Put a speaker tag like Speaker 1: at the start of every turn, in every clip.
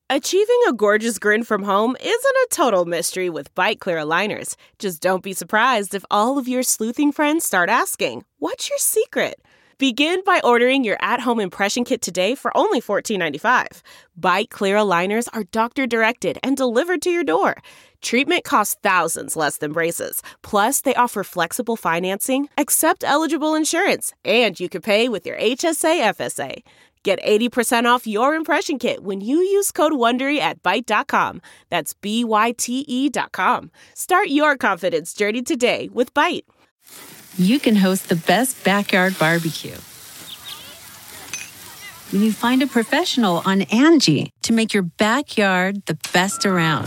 Speaker 1: Achieving a gorgeous grin from home isn't a total mystery with Byte Clear aligners. Just don't be surprised if all of your sleuthing friends start asking, "What's your secret?" Begin by ordering your at-home impression kit today for only $14.95. Byte Clear aligners are doctor-directed and delivered to your door. Treatment costs thousands less than braces. Plus, they offer flexible financing, accept eligible insurance, and you can pay with your HSA FSA. Get 80% off your impression kit when you use code WONDERY at Byte.com. That's BYTE.com. Start your confidence journey today with Byte.
Speaker 2: You can host the best backyard barbecue when you find a professional on Angie to make your backyard the best around.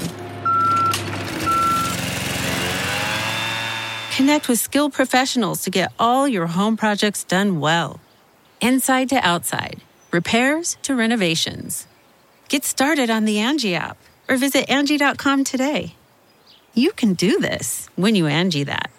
Speaker 2: Connect with skilled professionals to get all your home projects done well. Inside to outside, repairs to renovations. Get started on the Angie app or visit Angie.com today. You can do this when you Angie that.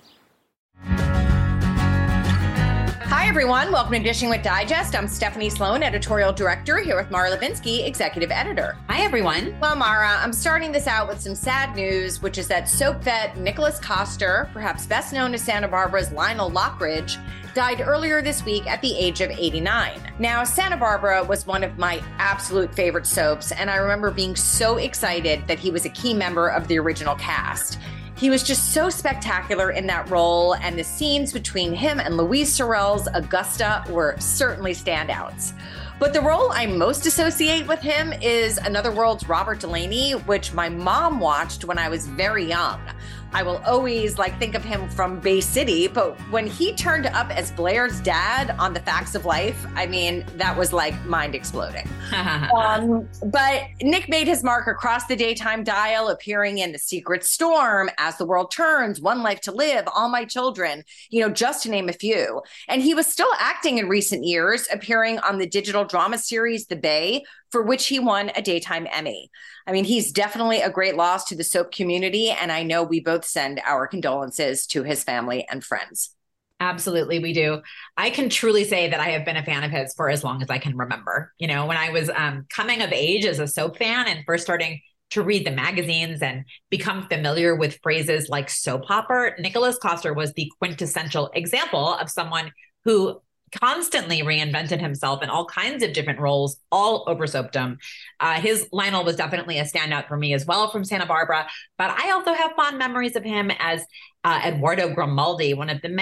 Speaker 3: Hi, everyone. Welcome to Dishing with Digest. I'm Stephanie Sloan, editorial director, here with Mara Levinsky, executive editor.
Speaker 4: Hi, everyone.
Speaker 3: Well, Mara, I'm starting this out with some sad news, which is that soap vet Nicholas Coster, perhaps best known as Santa Barbara's Lionel Lockridge, died earlier this week at the age of 89. Now, Santa Barbara was one of my absolute favorite soaps, and I remember being so excited that he was a key member of the original cast. He was just so spectacular in that role, and the scenes between him and Louise Sorel's Augusta were certainly standouts. But the role I most associate with him is Another World's Robert Delaney, which my mom watched when I was very young. I will always think of him from Bay City, but when he turned up as Blair's dad on The Facts of Life, I mean, that was mind exploding. But Nick made his mark across the daytime dial, appearing in The Secret Storm, As the World Turns, One Life to Live, All My Children, just to name a few. And he was still acting in recent years, appearing on the digital drama series The Bay, for which he won a Daytime Emmy. I mean, he's definitely a great loss to the soap community, and I know we both send our condolences to his family and friends.
Speaker 4: Absolutely, we do. I can truly say that I have been a fan of his for as long as I can remember. When I was coming of age as a soap fan and first starting to read the magazines and become familiar with phrases like soap opera, Nicholas Coster was the quintessential example of someone who constantly reinvented himself in all kinds of different roles all over soapdom. His Lionel was definitely a standout for me as well from Santa Barbara, but I also have fond memories of him as Eduardo Grimaldi, one of the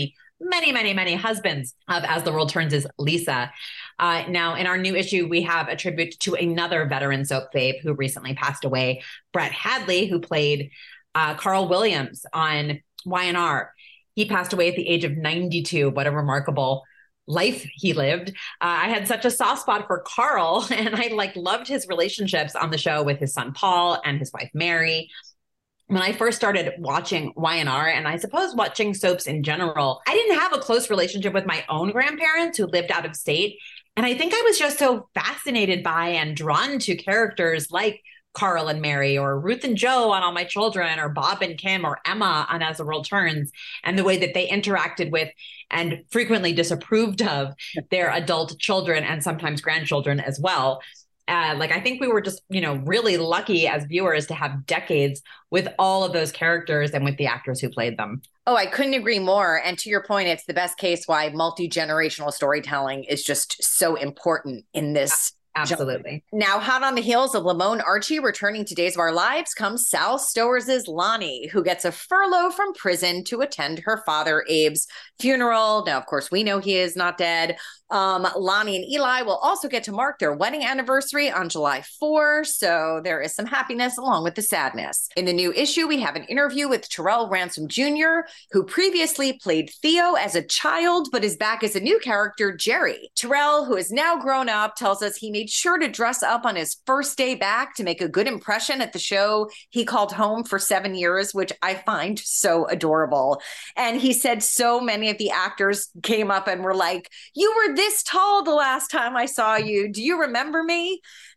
Speaker 4: many husbands of As the World Turns' Lisa. Now, in our new issue, we have a tribute to another veteran soap fave who recently passed away, Brett Hadley, who played Carl Williams on Y&R. He passed away at the age of 92. What a remarkable life he lived. I had such a soft spot for Carl, and I loved his relationships on the show with his son Paul and his wife Mary. When I first started watching Y&R, and I suppose watching soaps in general, I didn't have a close relationship with my own grandparents who lived out of state. And I think I was just so fascinated by and drawn to characters like Carl and Mary, or Ruth and Joe on All My Children, or Bob and Kim, or Emma on As the World Turns, and the way that they interacted with and frequently disapproved of their adult children and sometimes grandchildren as well. I think we were just, really lucky as viewers to have decades with all of those characters and with the actors who played them.
Speaker 3: Oh, I couldn't agree more. And to your point, it's the best case why multi-generational storytelling is just so important in this.
Speaker 4: Absolutely.
Speaker 3: Now, hot on the heels of Lamone Archie returning to Days of Our Lives comes Sal Stowers' Lonnie, who gets a furlough from prison to attend her father Abe's funeral. Now, of course, we know he is not dead. Lonnie and Eli will also get to mark their wedding anniversary on July 4. So there is some happiness along with the sadness. In the new issue, we have an interview with Terrell Ransom Jr., who previously played Theo as a child, but is back as a new character, Jerry. Terrell, who is now grown up, tells us he made sure to dress up on his first day back to make a good impression at the show he called home for 7 years, which I find so adorable. And he said so many of the actors came up and were like, "You were this tall the last time I saw you. Do you remember me?"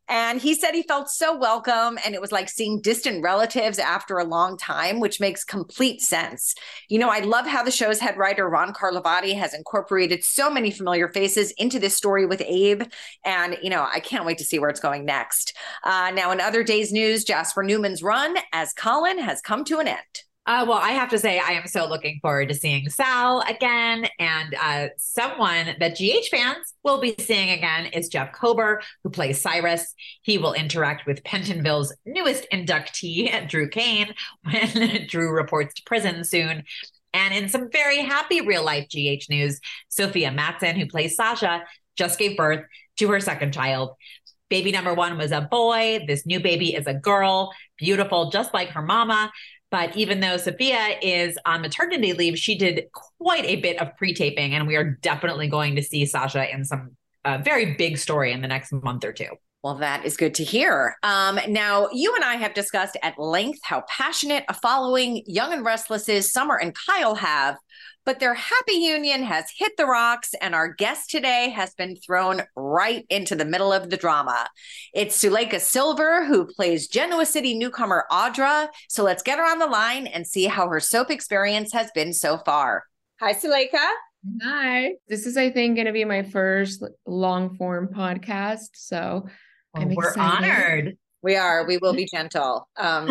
Speaker 3: And he said he felt so welcome, and it was like seeing distant relatives after a long time, which makes complete sense. I love how the show's head writer, Ron Carlivati, has incorporated so many familiar faces into this story with Abe. And, I can't wait to see where it's going next. Now, in other days' news, Jasper Newman's run as Colin has come to an end.
Speaker 4: Well, I have to say, I am so looking forward to seeing Sal again. And someone that GH fans will be seeing again is Jeff Kober, who plays Cyrus. He will interact with Pentonville's newest inductee, Drew Kane, when Drew reports to prison soon. And in some very happy real-life GH news, Sophia Matson, who plays Sasha, just gave birth to her second child. Baby number one was a boy. This new baby is a girl, beautiful, just like her mama. But even though Sophia is on maternity leave, she did quite a bit of pre-taping, and we are definitely going to see Sasha in some very big story in the next month or two.
Speaker 3: Well, that is good to hear. Now, you and I have discussed at length how passionate a following Young and Restless's Summer and Kyle have, but their happy union has hit the rocks, and our guest today has been thrown right into the middle of the drama. It's Suleika Silver, who plays Genoa City newcomer Audra. So let's get her on the line and see how her soap experience has been so far. Hi, Suleika.
Speaker 5: Hi. This is, I think, going to be my first long form podcast. So I'm
Speaker 4: We're
Speaker 5: excited.
Speaker 4: honored.
Speaker 3: We are. We will be gentle.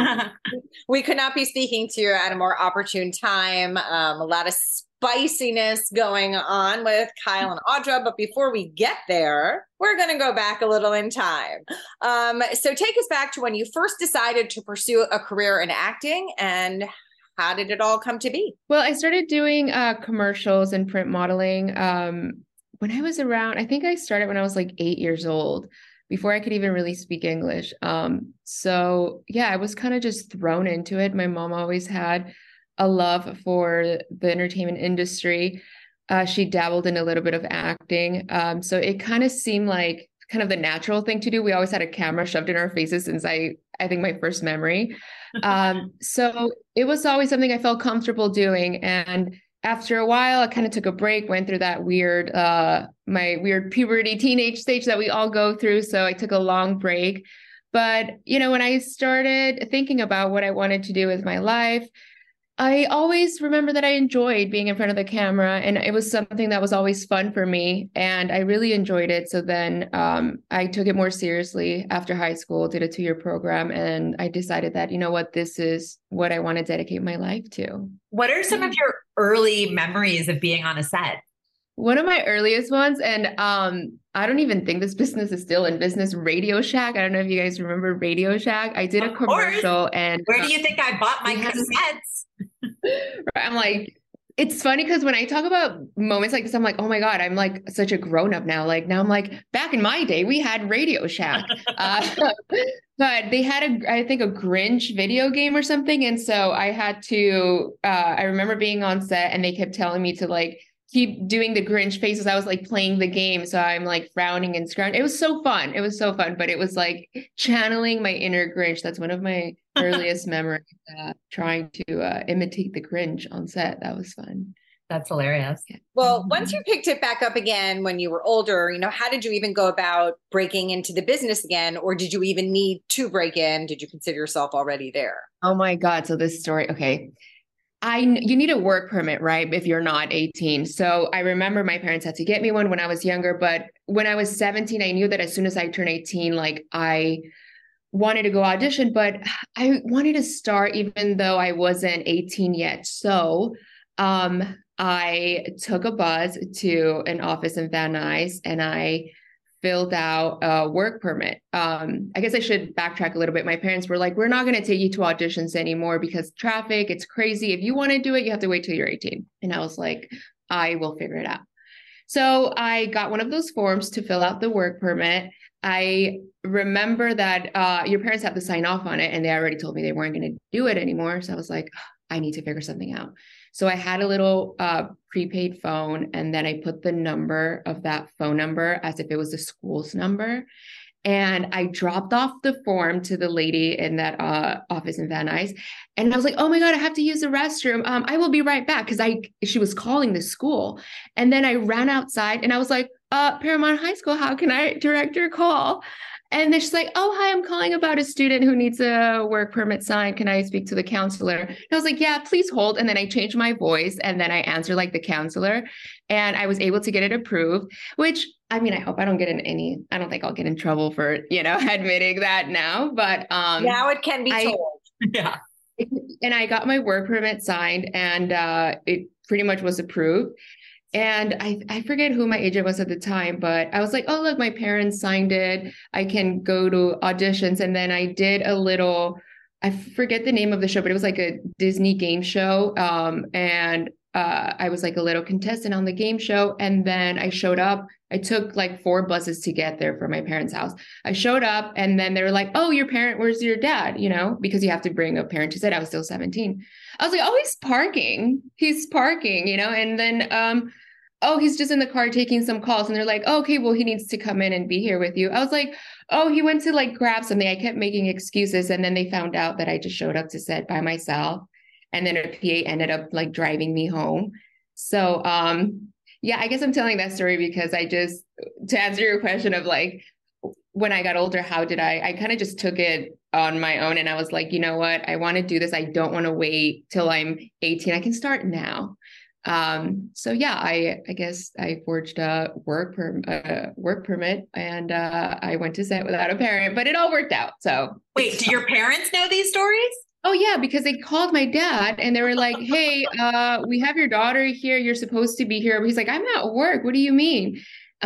Speaker 3: We could not be speaking to you at a more opportune time. A lot of spiciness going on with Kyle and Audra. But before we get there, we're going to go back a little in time. So take us back to when you first decided to pursue a career in acting, and how did it all come to be?
Speaker 5: Well, I started doing commercials and print modeling when I was around, I think I started when I was like 8 years old, before I could even really speak English. So yeah, I was kind of just thrown into it. My mom always had a love for the entertainment industry. She dabbled in a little bit of acting. So it kind of seemed like kind of the natural thing to do. We always had a camera shoved in our faces since I think my first memory. So it was always something I felt comfortable doing. And after a while, I kind of took a break, went through that weird, my weird puberty teenage stage that we all go through. So I took a long break. But, when I started thinking about what I wanted to do with my life, I always remember that I enjoyed being in front of the camera, and it was something that was always fun for me, and I really enjoyed it. So then I took it more seriously after high school, did a 2-year program, and I decided that, this is what I want to dedicate my life to.
Speaker 4: What are some of your early memories of being on a set?
Speaker 5: One of my earliest ones, and I don't even think this business is still in business, Radio Shack. I don't know if you guys remember Radio Shack. I did a commercial. And
Speaker 4: where do you think I bought my cassettes?
Speaker 5: I'm like, it's funny because when I talk about moments like this, I'm like, oh my God, I'm like such a grown up now. Like now I'm like, back in my day, we had Radio Shack. But they had I think a Grinch video game or something. And so I had to, I remember being on set and they kept telling me to like, keep doing the Grinch faces. I was like playing the game. So I'm like frowning and scrunching. It was so fun. But it was like channeling my inner Grinch. That's one of my earliest memories, trying to imitate the Grinch on set. That was fun.
Speaker 4: That's hilarious.
Speaker 5: Yeah.
Speaker 3: Well, once you picked it back up again when you were older, how did you even go about breaking into the business again? Or did you even need to break in? Did you consider yourself already there?
Speaker 5: Oh my God. So this story, okay. You need a work permit, right? If you're not 18. So I remember my parents had to get me one when I was younger, but when I was 17, I knew that as soon as I turned 18, like I wanted to go audition, but I wanted to start even though I wasn't 18 yet. So I took a bus to an office in Van Nuys and I filled out a work permit. I guess I should backtrack a little bit. My parents were like, we're not going to take you to auditions anymore because traffic, it's crazy. If you want to do it, you have to wait till you're 18. And I was like, I will figure it out. So I got one of those forms to fill out the work permit. I remember that your parents have to sign off on it and they already told me they weren't going to do it anymore. So I was like, I need to figure something out. So I had a little prepaid phone, and then I put the number of that phone number as if it was the school's number. And I dropped off the form to the lady in that office in Van Nuys. And I was like, oh my God, I have to use the restroom. I will be right back. Because she was calling the school. And then I ran outside and I was like, Paramount High School, how can I direct your call? And then she's like, oh, hi, I'm calling about a student who needs a work permit signed. Can I speak to the counselor? And I was like, yeah, please hold. And then I changed my voice and then I answered like the counselor and I was able to get it approved, which I mean, I hope I don't get I don't think I'll get in trouble for, admitting that now, but
Speaker 3: now it can be told.
Speaker 4: Yeah.
Speaker 5: And I got my work permit signed and it pretty much was approved. And I forget who my agent was at the time, but I was like, oh, look, my parents signed it. I can go to auditions. And then I did I forget the name of the show, but it was like a Disney game show. And I was like a little contestant on the game show. And then I showed up. I took like 4 buses to get there from my parents' house. I showed up and then they were like, oh, where's your dad? Because you have to bring a parent to sit. I was still 17. I was like, oh, he's parking, and then, oh, he's just in the car taking some calls. And they're like, oh, okay, well, he needs to come in and be here with you. I was like, oh, he went to like grab something. I kept making excuses. And then they found out that I just showed up to set by myself. And then a PA ended up like driving me home. So, yeah, I guess I'm telling that story because to answer your question of like, when I got older, how did I kind of just took it on my own. And I was like, you know what, I want to do this. I don't want to wait till I'm 18. I can start now. So yeah, I guess I forged a work permit and, I went to set without a parent, but it all worked out. So
Speaker 4: wait, do your parents know these stories?
Speaker 5: Oh yeah, because they called my dad and they were like, hey, we have your daughter here. You're supposed to be here. He's like, I'm at work. What do you mean?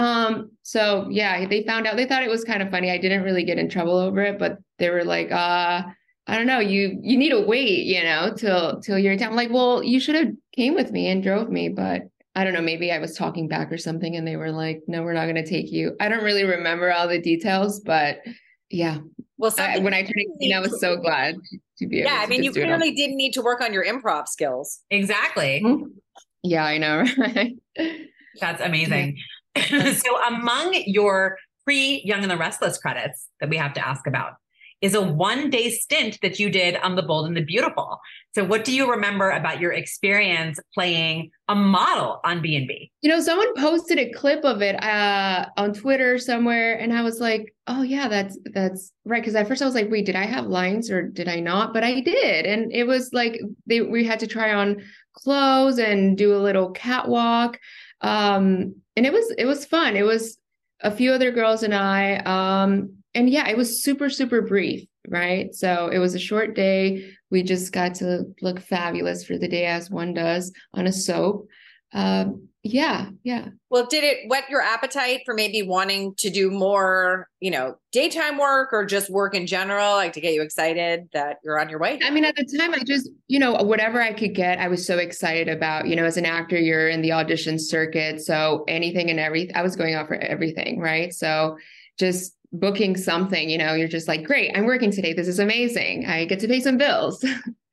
Speaker 5: So yeah, they found out, they thought it was kind of funny. I didn't really get in trouble over it, but they were like, I don't know, you need to wait, till you're in town. I'm like, well, you should have came with me and drove me, but I don't know, maybe I was talking back or something and they were like, no, we're not going to take you. I don't really remember all the details, but yeah. Well, when I turned 18, I was so glad to be able to.
Speaker 3: Yeah, I mean, you clearly didn't need to work on your improv skills.
Speaker 4: Exactly.
Speaker 5: Mm-hmm. Yeah, I know, right?
Speaker 4: That's amazing. So among your pre-Young and the Restless credits that we have to ask about is a 1-day stint that you did on The Bold and the Beautiful. So what do you remember about your experience playing a model on B&B?
Speaker 5: Someone posted a clip of it on Twitter somewhere, and I was like, oh yeah, that's right. Because at first I was like, wait, did I have lines or did I not? But I did, and it was like we had to try on clothes and do a little catwalk, and it was fun. It was a few other girls and I. And yeah, it was super, super brief, right? So it was a short day. We just got to look fabulous for the day as one does on a soap. Yeah.
Speaker 3: Well, did it whet your appetite for maybe wanting to do more, daytime work or just work in general, like to get you excited that you're on your way?
Speaker 5: I mean, at the time, I just, whatever I could get, I was so excited about, as an actor, you're in the audition circuit. So anything and everything, I was going out for everything, right? So just booking something, you're just like, great, I'm working today. This is amazing. I get to pay some bills.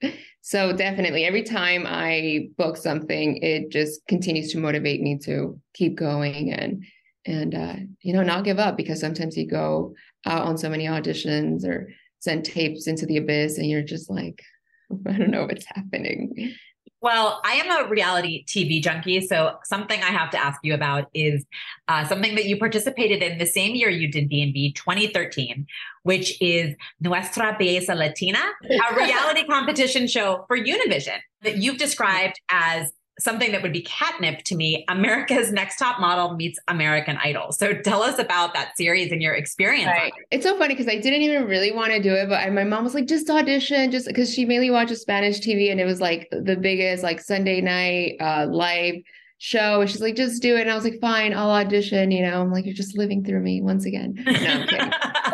Speaker 5: So definitely every time I book something, it just continues to motivate me to keep going and not give up, because sometimes you go out on so many auditions or send tapes into the abyss and you're just like, I don't know what's happening.
Speaker 4: Well, I am a reality TV junkie, so something I have to ask you about is something that you participated in the same year you did B&B, 2013, which is Nuestra Belleza Latina, a reality competition show for Univision that you've described as something that would be catnip to me, America's Next Top Model meets American Idol. So tell us about that series and your experience.
Speaker 5: Right. It's so funny because I didn't even really want to do it, but my mom was like, just audition, just because she mainly watches Spanish TV and it was like the biggest like Sunday night live show. And she's like, just do it. And I was like, fine, I'll audition. I'm like, you're just living through me once again. No, I'm kidding.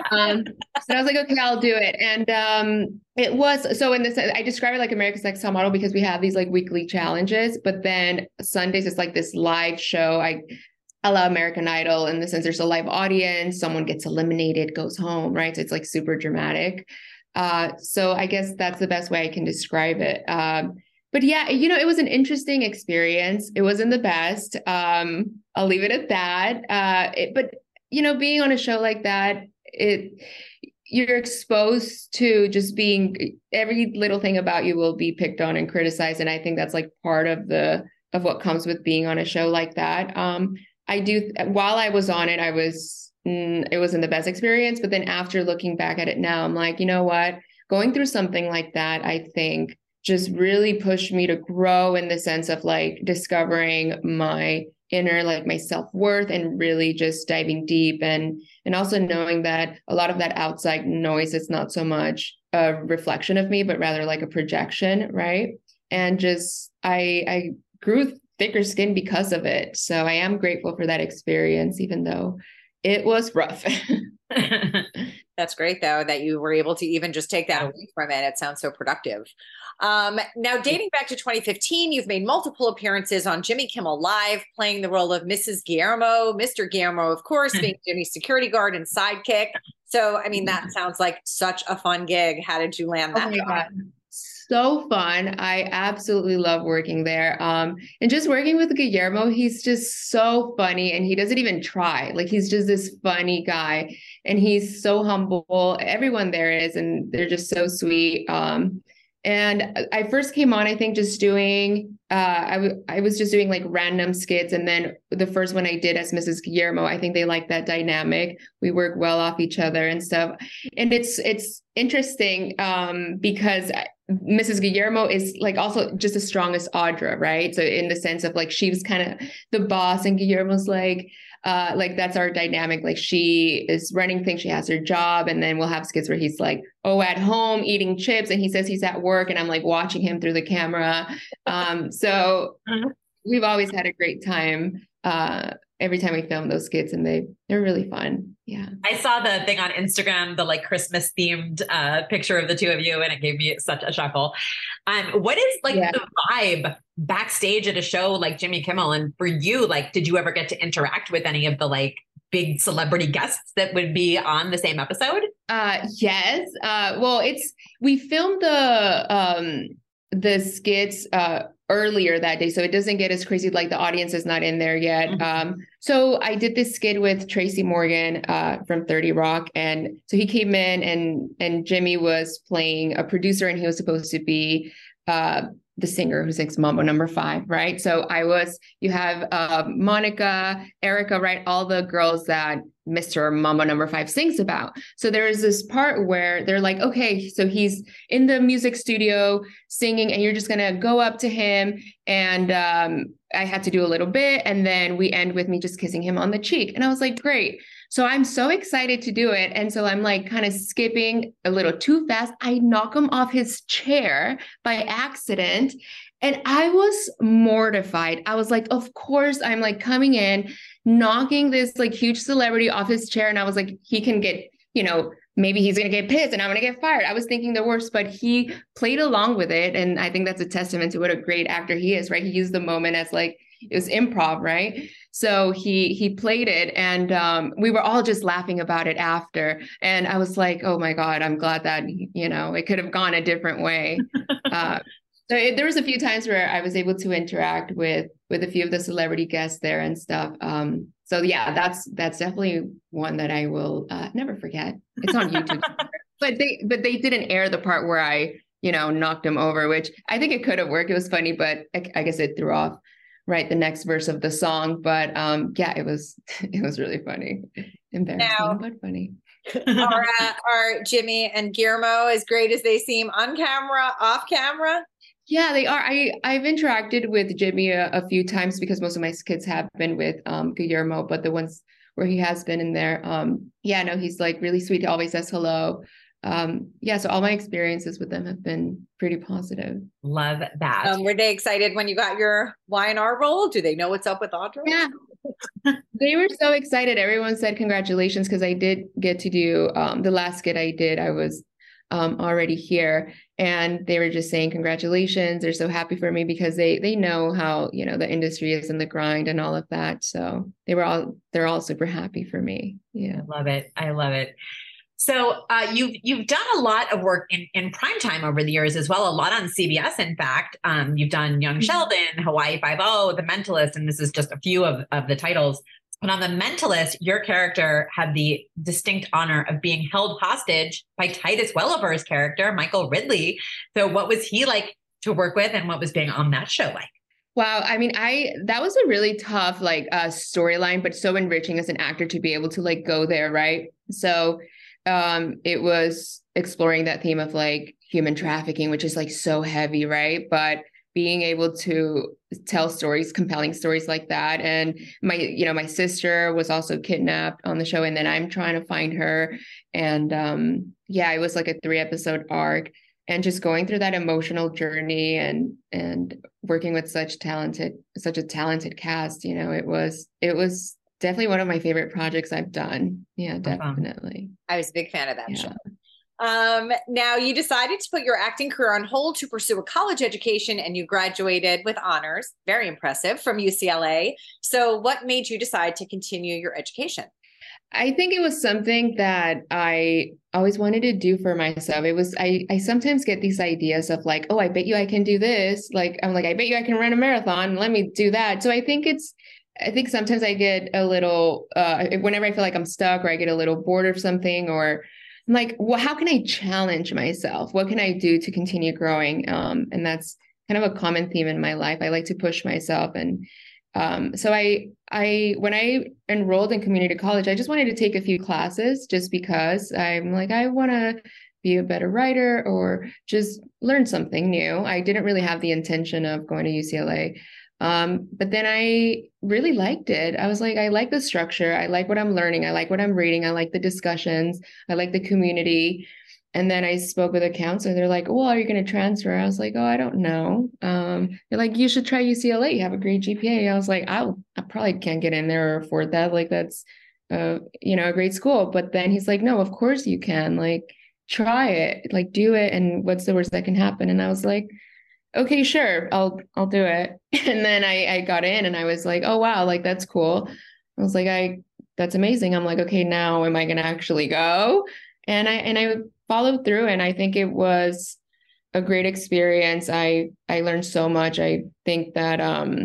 Speaker 5: So I was like, okay, I'll do it. And it was, so in this, I describe it like America's Next Top Model because we have these like weekly challenges, but then Sundays is like this live show. I allow American Idol in the sense there's a live audience, someone gets eliminated, goes home, right? So it's like super dramatic. So I guess that's the best way I can describe it. But yeah, it was an interesting experience. It wasn't the best. I'll leave it at that. But being on a show like that, you're exposed to just being, every little thing about you will be picked on and criticized. And I think that's like part of what comes with being on a show like that. While I was on it, I was it wasn't the best experience. But then after looking back at it now, I'm like, you know what? Going through something like that, I think just really pushed me to grow in the sense of like discovering my inner, like my self-worth, and really just diving deep, and also knowing that a lot of that outside noise is not so much a reflection of me, but rather like a projection, right? And just I grew thicker skin because of it. So I am grateful for that experience, even though it was rough.
Speaker 3: That's great, though, that you were able to even just take that away from it. It sounds so productive. Now, dating back to 2015, you've made multiple appearances on Jimmy Kimmel Live, playing the role of Mrs. Guillermo, Mr. Guillermo, of course, being Jimmy's security guard and sidekick. So, I mean, that sounds like such a fun gig. How did you land that job?
Speaker 5: So fun. I absolutely love working there. And just working with Guillermo, he's just so funny, and he doesn't even try. Like, he's just this funny guy, and he's so humble. Everyone there is, and they're just so sweet. And I first came on, I think, just doing, I was just doing like random skits. And then the first one I did as Mrs. Guillermo, I think they like that dynamic. We work well off each other and stuff. And it's interesting because Mrs. Guillermo is like also just as strong as Audra, right? So in the sense of like, she was kind of the boss, and Guillermo's like that's our dynamic. Like, she is running things, she has her job, and then we'll have skits where he's like, oh, at home eating chips, and he says he's at work, and I'm like watching him through the camera. So we've always had a great time every time we film those skits, and they're really fun. Yeah.
Speaker 4: I saw the thing on Instagram, the like Christmas themed picture of the two of you, and it gave me such a chuckle. What is like the vibe backstage at a show like Jimmy Kimmel? And for you, like, did you ever get to interact with any of the like big celebrity guests that would be on the same episode?
Speaker 5: Yes. Well, we filmed the skits earlier that day, so it doesn't get as crazy. Like, the audience is not in there yet. So I did this skit with Tracy Morgan from 30 Rock, and so he came in, and Jimmy was playing a producer, and he was supposed to be the singer who sings Mambo No. 5, right? So you have Monica, Erica, right? All the girls that Mr. Mambo No. 5 sings about. So there is this part where they're like, okay, so he's in the music studio singing, and you're just going to go up to him. And I had to do a little bit, and then we end with me just kissing him on the cheek. And I was like, great. So I'm so excited to do it. And so I'm like kind of skipping a little too fast. I knock him off his chair by accident. And I was mortified. I was like, of course, I'm like coming in, knocking this like huge celebrity off his chair. And I was like, he can get, maybe he's going to get pissed and I'm going to get fired. I was thinking the worst, but he played along with it. And I think that's a testament to what a great actor he is, right? He used the moment as like, it was improv, right? So he played it, and we were all just laughing about it after. And I was like, oh my God, I'm glad that, it could have gone a different way. There was a few times where I was able to interact with a few of the celebrity guests there and stuff. So yeah, that's definitely one that I will never forget. It's on YouTube, but they didn't air the part where I, knocked him over, which I think it could have worked. It was funny, but I guess it threw off the next verse of the song. But yeah, it was really funny, embarrassing, but funny.
Speaker 3: Are Jimmy and Guillermo as great as they seem on camera, off camera?
Speaker 5: Yeah, they are. I've interacted with Jimmy a few times because most of my skits have been with Guillermo, but the ones where he has been in there, he's like really sweet. He always says hello. So all my experiences with them have been pretty positive.
Speaker 4: Love that.
Speaker 3: Were they excited when you got your Y&R role? Do they know what's up with Audra?
Speaker 5: Yeah, they were so excited. Everyone said congratulations, because I did get to do the last skit I did. I was already here, and they were just saying congratulations. They're so happy for me because they know how the industry is in the grind and all of that. So they're all super happy for me. Yeah,
Speaker 4: I love it. So you've done a lot of work in primetime over the years as well, a lot on CBS. In fact, you've done Young Sheldon, Hawaii Five-0, The Mentalist, and this is just a few of the titles. But on The Mentalist, your character had the distinct honor of being held hostage by Titus Welliver's character, Michael Ridley. So what was he like to work with, and what was being on that show like?
Speaker 5: Wow. I mean, that was a really tough like storyline, but so enriching as an actor to be able to like go there, right? So it was exploring that theme of like human trafficking, which is like so heavy, right? But being able to tell stories, compelling stories like that. And my sister was also kidnapped on the show, and then I'm trying to find her. And it was like a 3-episode arc. And just going through that emotional journey and working with such a talented cast, it was definitely one of my favorite projects I've done. Yeah, definitely.
Speaker 3: I was a big fan of that show. Now you decided to put your acting career on hold to pursue a college education, and you graduated with honors. Very impressive, from UCLA. So what made you decide to continue your education?
Speaker 5: I think it was something that I always wanted to do for myself. It was, I sometimes get these ideas of like, oh, I bet you I can do this. Like, I'm like, I bet you I can run a marathon. Let me do that. So I think sometimes I get a little, whenever I feel like I'm stuck or I get a little bored of something, or I'm like, well, how can I challenge myself? What can I do to continue growing? And that's kind of a common theme in my life. I like to push myself. And so when I enrolled in community college, I just wanted to take a few classes just because I'm like, I want to be a better writer or just learn something new. I didn't really have the intention of going to UCLA. But then I really liked it. I was like, I like the structure. I like what I'm learning. I like what I'm reading. I like the discussions. I like the community. And then I spoke with a counselor. They're like, well, are you going to transfer? I was like, oh, I don't know. They're like, you should try UCLA. You have a great GPA. I was like, I probably can't get in there or afford that. Like, that's, a great school. But then he's like, no, of course you can. Like, try it, like, do it. And what's the worst that can happen? And I was like, okay, sure, I'll do it. And then I got in and I was like, oh, wow, like, that's cool. I was like, that's amazing. I'm like, okay, now am I going to actually go? And I followed through, and I think it was a great experience. I learned so much. I think that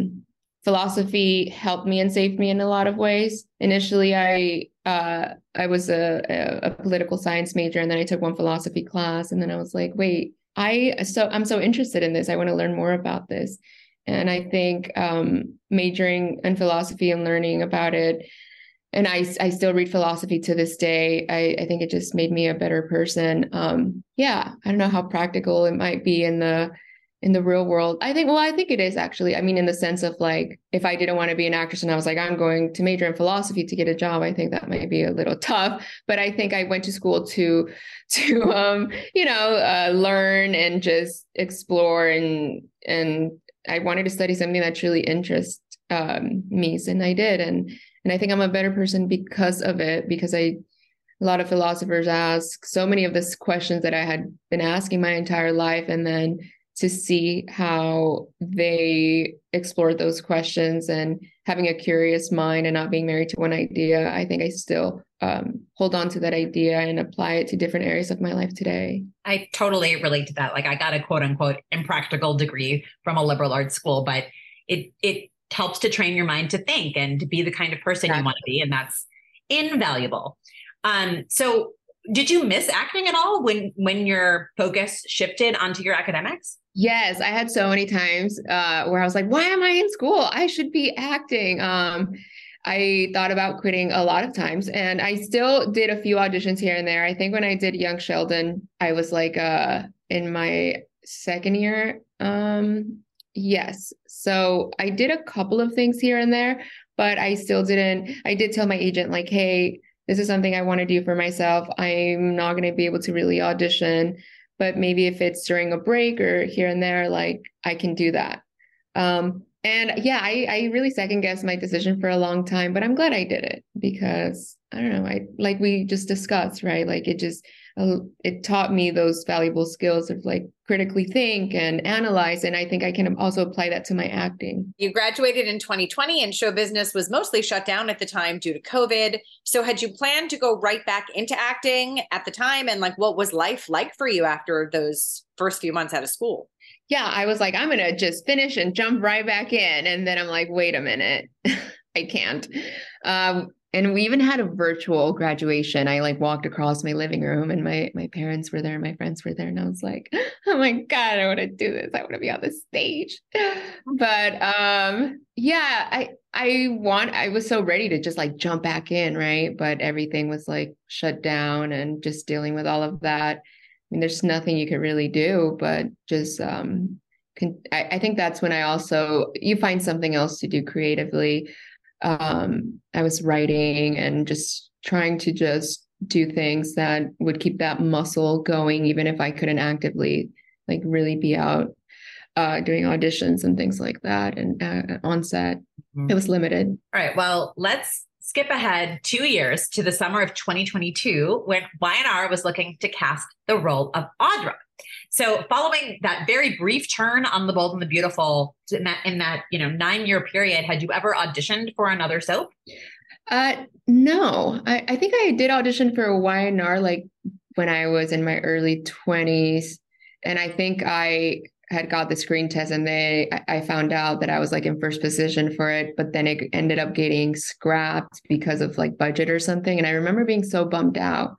Speaker 5: philosophy helped me and saved me in a lot of ways. Initially, I was a political science major, and then I took one philosophy class, and then I was like, wait, I'm so interested in this. I want to learn more about this. And I think majoring in philosophy and learning about it, and I still read philosophy to this day. I think it just made me a better person. I don't know how practical it might be in the real world. I think it is actually. I mean, in the sense of like, if I didn't want to be an actress and I was like, I'm going to major in philosophy to get a job, I think that might be a little tough. But I think I went to school to learn and just explore, and I wanted to study something that truly interests me, and I did. And I think I'm a better person because of it, because a lot of philosophers ask so many of these questions that I had been asking my entire life. And then to see how they explored those questions and having a curious mind and not being married to one idea, I think I still hold on to that idea and apply it to different areas of my life today.
Speaker 4: I totally relate to that. Like, I got a quote unquote impractical degree from a liberal arts school, but it helps to train your mind to think and to be the kind of person you want to be. And that's invaluable. So did you miss acting at all when your focus shifted onto your academics?
Speaker 5: Yes, I had so many times where I was like, why am I in school? I should be acting. I thought about quitting a lot of times, and I still did a few auditions here and there. I think when I did Young Sheldon, I was like in my second year. Yes. So I did a couple of things here and there, but I did tell my agent, like, hey, this is something I want to do for myself. I'm not going to be able to really audition, but maybe if it's during a break or here and there, like, I can do that. I really second guessed my decision for a long time, but I'm glad I did it because I don't know, like we just discussed, right? Like it taught me those valuable skills of like critically think and analyze. And I think I can also apply that to my acting.
Speaker 3: You graduated in 2020 and show business was mostly shut down at the time due to COVID. So had you planned to go right back into acting at the time? And like, what was life like for you after those first few months out of school?
Speaker 5: Yeah, I was like, I'm going to just finish and jump right back in. And then I'm like, wait a minute, I can't. And we even had a virtual graduation. I like walked across my living room and my parents were there, my friends were there. And I was like, oh my God, I want to do this. I want to be on the stage. But yeah, I was so ready to just like jump back in, right? But everything was like shut down and just dealing with all of that. I mean, there's nothing you could really do, but just I think that's when you find something else to do creatively. I was writing and just trying to just do things that would keep that muscle going, even if I couldn't actively like really be out doing auditions and things like that. And on set, it was limited.
Speaker 4: All right. Well, let's skip ahead 2 years to the summer of 2022 when Y&R was looking to cast the role of Audra. So following that very brief turn on The Bold and the Beautiful in that 9-year period, had you ever auditioned for another soap?
Speaker 5: No, I think I did audition for a Y&R like when I was in my early 20s. And I think I had got the screen test and I found out that I was like in first position for it, but then it ended up getting scrapped because of like budget or something. And I remember being so bummed out.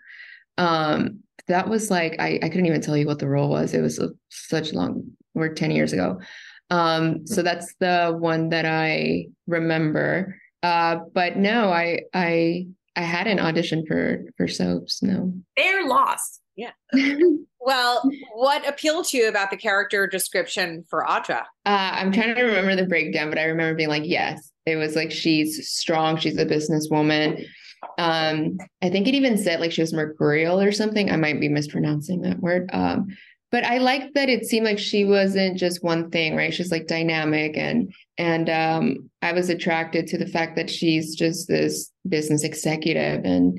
Speaker 5: That was like, I couldn't even tell you what the role was. It was we're 10 years ago. So that's the one that I remember. But no, I hadn't auditioned for soaps. No.
Speaker 4: Fair loss.
Speaker 3: Yeah. Well, what appealed to you about the character description for Audra?
Speaker 5: I'm trying to remember the breakdown, but I remember being like, yes, it was like, she's strong. She's a businesswoman. I think it even said like she was mercurial or something. I might be mispronouncing that word. But I like that it seemed like she wasn't just one thing, right? She's like dynamic and I was attracted to the fact that she's just this business executive and,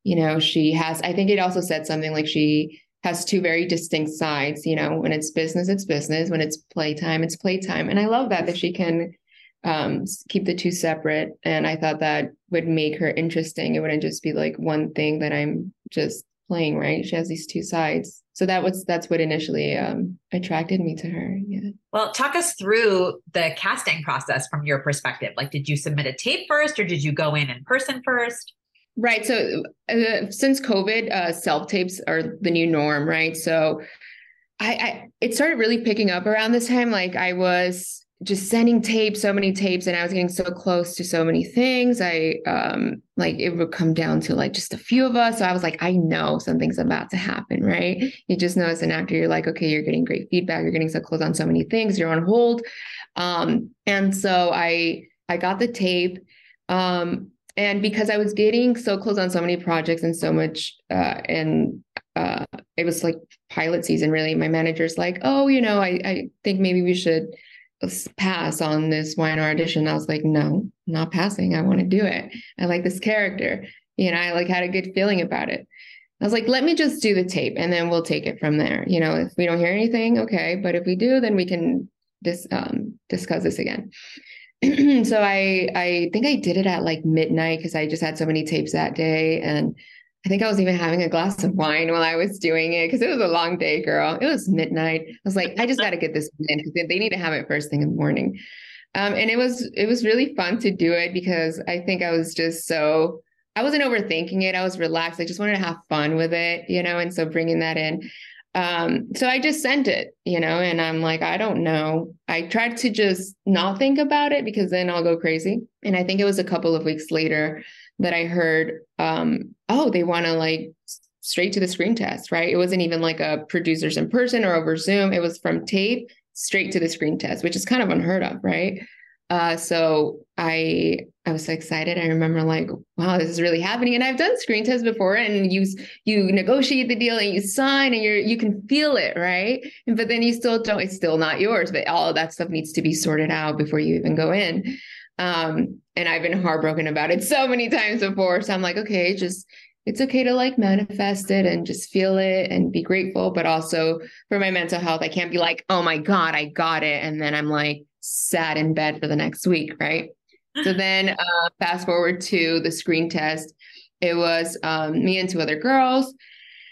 Speaker 5: I think it also said something like she has two very distinct sides, when it's business, it's business. When it's playtime, it's playtime. And I love that she can keep the two separate. And I thought that would make her interesting. It wouldn't just be like one thing that I'm just playing, right? She has these two sides. So that's what initially attracted me to her. Yeah.
Speaker 4: Well, talk us through the casting process from your perspective. Like, did you submit a tape first or did you go in person first?
Speaker 5: Right. So since COVID, self-tapes are the new norm, right? So it started really picking up around this time. Like I was just sending tapes, so many tapes, and I was getting so close to so many things. Like it would come down to like just a few of us. So I was like, I know something's about to happen, right? You just know as an actor, you're like, okay, you're getting great feedback. You're getting so close on so many things. You're on hold. And so I got the tape. And because I was getting so close on so many projects and so much, it was like pilot season, really. My manager's like, oh, I think maybe we should pass on this Y&R audition. I was like, no, I'm not passing. I want to do it. I like this character. I like had a good feeling about it. I was like, let me just do the tape and then we'll take it from there. If we don't hear anything, okay. But if we do, then we can discuss this again. So I think I did it at like midnight because I just had so many tapes that day. And I think I was even having a glass of wine while I was doing it because it was a long day, girl. It was midnight. I was like, I just got to get this in because they need to have it first thing in the morning. And it was really fun to do it because I think I was just I wasn't overthinking it. I was relaxed. I just wanted to have fun with it, and so bringing that in. So I just sent it, and I'm like, I don't know. I tried to just not think about it because then I'll go crazy. And I think it was a couple of weeks later that I heard, they want to like straight to the screen test, right? It wasn't even like a producers in person or over Zoom. It was from tape straight to the screen test, which is kind of unheard of, right? So I was so excited. I remember like, wow, this is really happening. And I've done screen tests before and you negotiate the deal and you sign and you can feel it, right? But then you still don't, it's still not yours, but all of that stuff needs to be sorted out before you even go in. And I've been heartbroken about it so many times before. So I'm like, okay, it's okay to like manifest it and just feel it and be grateful. But also for my mental health, I can't be like, oh my God, I got it. And then I'm like sat in bed for the next week. Right. So then fast forward to the screen test. It was me and two other girls.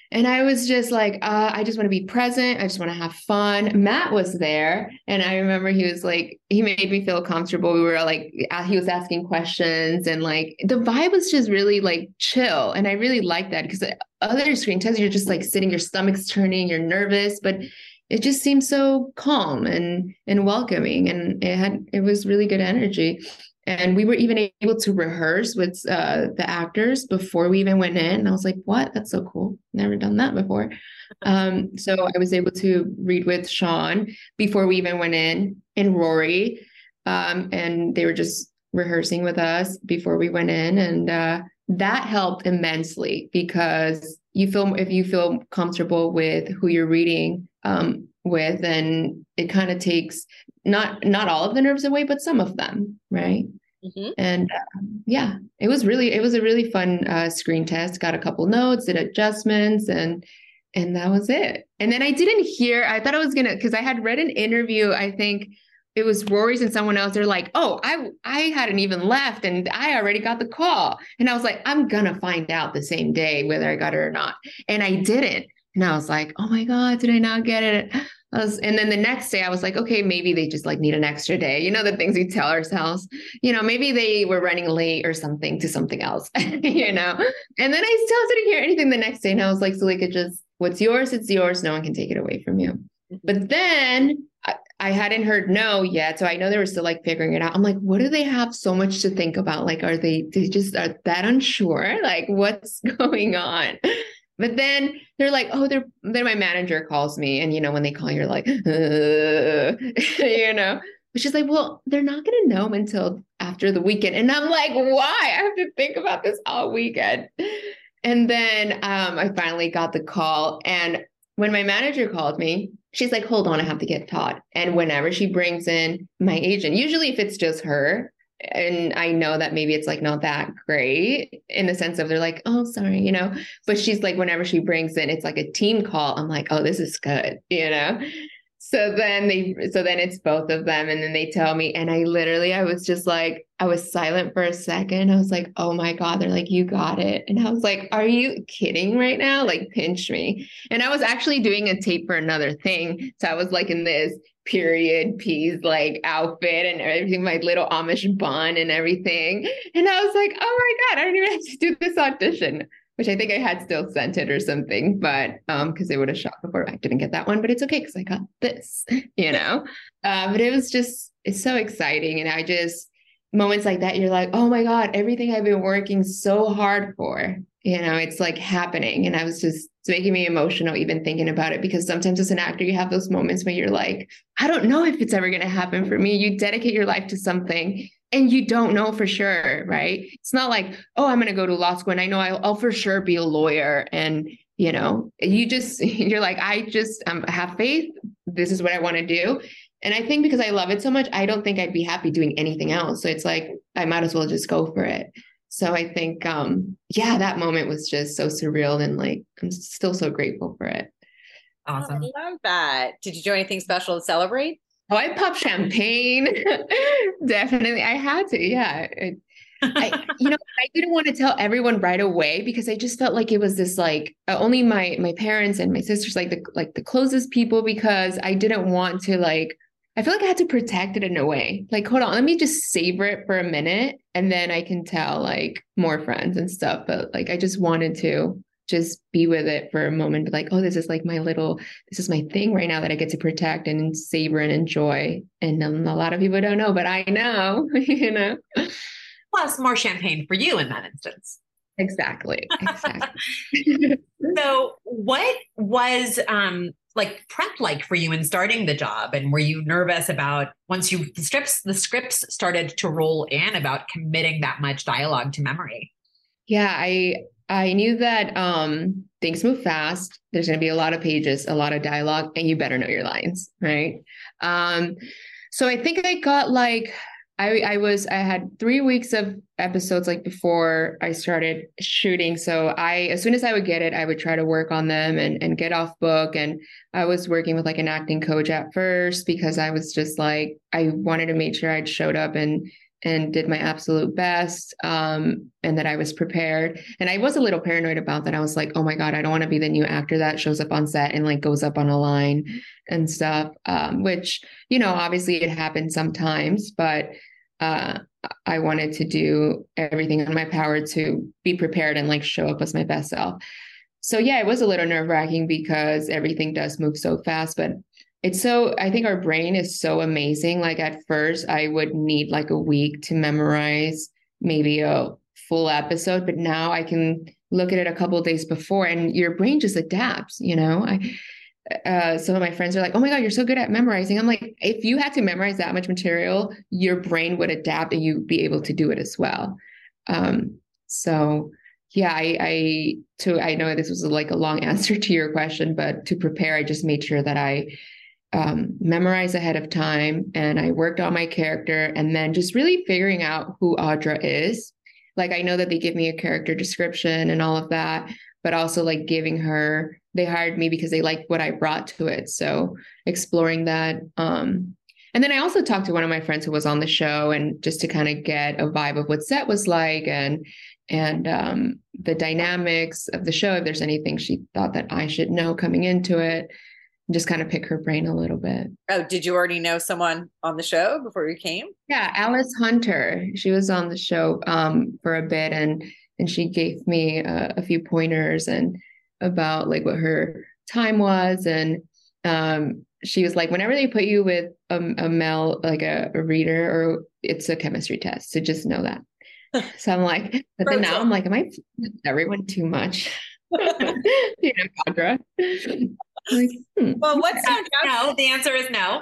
Speaker 5: And I was just like, I just want to be present. I just want to have fun. Matt was there. And I remember he was like, he made me feel comfortable. We were like, he was asking questions and like the vibe was just really like chill. And I really liked that because other screen tests, you're just like sitting, your stomach's turning, you're nervous, but it just seemed so calm and welcoming. And it was really good energy. And we were even able to rehearse with the actors before we even went in. And I was like, what? That's so cool. Never done that before. So I was able to read with Sean before we even went in and Rory. And they were just rehearsing with us before we went in. And that helped immensely because if you feel comfortable with who you're reading with, and it kind of takes not all of the nerves away, but some of them, right? Mm-hmm. And yeah, it was a really fun screen test. Got a couple notes, did adjustments, and that was it. And then I thought I was gonna, because I had read an interview, I think it was Rory's and someone else. They're like, oh, I hadn't even left and I already got the call. And I was like, I'm gonna find out the same day whether I got it or not. And I didn't. And I was like, oh my God, did I not get it? And then the next day I was like, okay, maybe they just like need an extra day. You know, the things we tell ourselves, you know, maybe they were running late or something to something else, you know? And then I still didn't hear anything the next day. And I was like, Suleika, just what's yours, it's yours. No one can take it away from you. But then I hadn't heard no yet. So I know they were still like figuring it out. I'm like, what do they have so much to think about? Like, are they just are that unsure? Like, what's going on? But then they're like, oh, they're my manager calls me. And, you know, when they call, you're like, you know, but she's like, well, they're not going to know until after the weekend. And I'm like, why? I have to think about this all weekend. And then I finally got the call. And when my manager called me, she's like, hold on, I have to get Todd. And whenever she brings in my agent, usually if it's just her, and I know that maybe it's like not that great in the sense of they're like, oh, sorry, you know, but she's like, whenever she brings in, it's like a team call. I'm like, oh, this is good, you know? So then it's both of them. And then they tell me, and I was just like, I was silent for a second. I was like, oh my God, they're like, you got it. And I was like, are you kidding right now? Like, pinch me. And I was actually doing a tape for another thing. So I was like in this period piece, like outfit and everything, my little Amish bun and everything. And I was like, oh my God, I don't even have to do this audition, which I think I had still sent it or something, but because they would have shot before. I didn't get that one, but it's okay because I got this, you know. But it's so exciting. And moments like that, you're like, oh my God, everything I've been working so hard for, you know, it's like happening. And it's making me emotional even thinking about it, because sometimes as an actor, you have those moments where you're like, I don't know if it's ever going to happen for me. You dedicate your life to something and you don't know for sure, right? It's not like, oh, I'm going to go to law school and I know I'll for sure be a lawyer. And, you know, you're like, I have faith. This is what I want to do. And I think because I love it so much, I don't think I'd be happy doing anything else. So it's like, I might as well just go for it. So I think, that moment was just so surreal, and like, I'm still so grateful for it.
Speaker 3: Awesome. I love that. Did you do anything special to celebrate?
Speaker 5: Oh, I popped champagne. Definitely. I had to. Yeah. I didn't want to tell everyone right away because I just felt like it was this like only my parents and my sisters, like the closest people, because I didn't want to I feel like I had to protect it in a way. Like, hold on, let me just savor it for a minute and then I can tell like more friends and stuff. But like, I just wanted to just be with it for a moment. Like, oh, this is my thing right now that I get to protect and savor and enjoy. And a lot of people don't know, but I know, you know.
Speaker 4: Plus more champagne for you in that instance.
Speaker 5: Exactly.
Speaker 4: So what was prep like for you in starting the job? And were you nervous about once the scripts started to roll in about committing that much dialogue to memory?
Speaker 5: Yeah, I knew that things move fast. There's going to be a lot of pages, a lot of dialogue, and you better know your lines, right? So I think I got I had 3 weeks of episodes before I started shooting. So as soon as I would get it, I would try to work on them and get off book. And I was working with an acting coach at first because I was just I wanted to make sure I'd showed up and and did my absolute best, and that I was prepared. And I was a little paranoid about that. I was like, oh my God, I don't want to be the new actor that shows up on set and like goes up on a line and stuff, which, obviously it happens sometimes, but I wanted to do everything in my power to be prepared and like show up as my best self. So yeah, it was a little nerve-wracking because everything does move so fast, but I think our brain is so amazing. Like at first I would need like a week to memorize maybe a full episode, but now I can look at it a couple of days before and your brain just adapts, some of my friends are like, oh my God, you're so good at memorizing. I'm like, if you had to memorize that much material, your brain would adapt and you'd be able to do it as well. So yeah, I know this was like a long answer to your question, but to prepare, I just made sure that I memorize ahead of time and I worked on my character and then just really figuring out who Audra is. Like, I know that they give me a character description and all of that, but also like they hired me because they liked what I brought to it. So exploring that. And then I also talked to one of my friends who was on the show and just to kind of get a vibe of what set was like and the dynamics of the show, if there's anything she thought that I should know coming into it. Just kind of pick her brain a little bit.
Speaker 6: Oh, did you already know someone on the show before you came?
Speaker 5: Yeah, Alice Hunter. She was on the show for a bit, and she gave me a few pointers and about like what her time was, and she was like, whenever they put you with a male, like a reader, or it's a chemistry test, so just know that. So I'm like, but then now I'm like, am I everyone too much? Audra. Like,
Speaker 6: Well, what's
Speaker 4: no? The answer is no.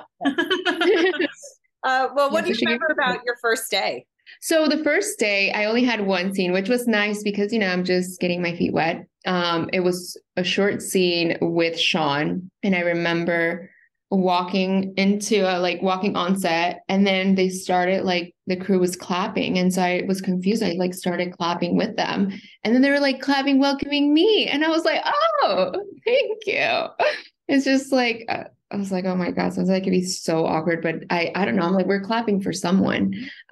Speaker 6: Well, what do you remember about your first day?
Speaker 5: So the first day, I only had one scene, which was nice because, I'm just getting my feet wet. It was a short scene with Sean. And I remember walking on set, and then they started like the crew was clapping. And so I was confused. I like started clapping with them. And then they were like clapping, welcoming me. And I was like, oh, thank you. It's just like, I was like, oh my God, sounds like it'd be so awkward, but I don't know. I'm like, we're clapping for someone.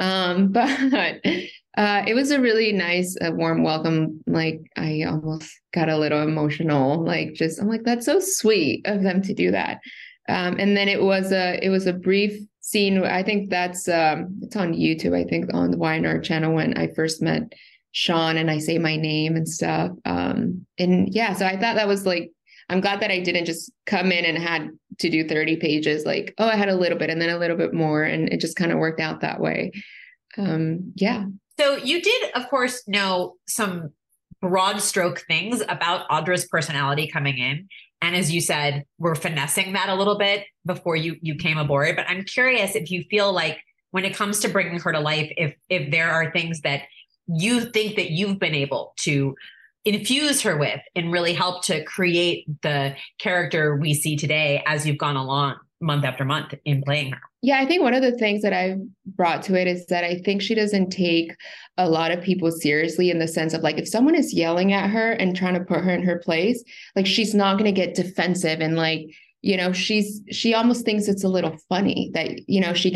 Speaker 5: But it was a really nice, warm welcome. Like I almost got a little emotional, I'm like, that's so sweet of them to do that. And then it was a brief scene. I think that's, it's on YouTube, I think on the YNR channel when I first met Sean and I say my name and stuff. And yeah, so I thought that was like, I'm glad that I didn't just come in and had to do 30 pages. Like, oh, I had a little bit and then a little bit more. And it just kind of worked out that way. Yeah.
Speaker 4: So you did, of course, know some broad stroke things about Audra's personality coming in. And as you said, we're finessing that a little bit before you came aboard. But I'm curious if you feel like when it comes to bringing her to life, if there are things that you think that you've been able to infuse her with and really help to create the character we see today as you've gone along month after month in playing her.
Speaker 5: Yeah, I think one of the things that I've brought to it is that I think she doesn't take a lot of people seriously in the sense of like, if someone is yelling at her and trying to put her in her place, like she's not going to get defensive and like, she almost thinks it's a little funny that, she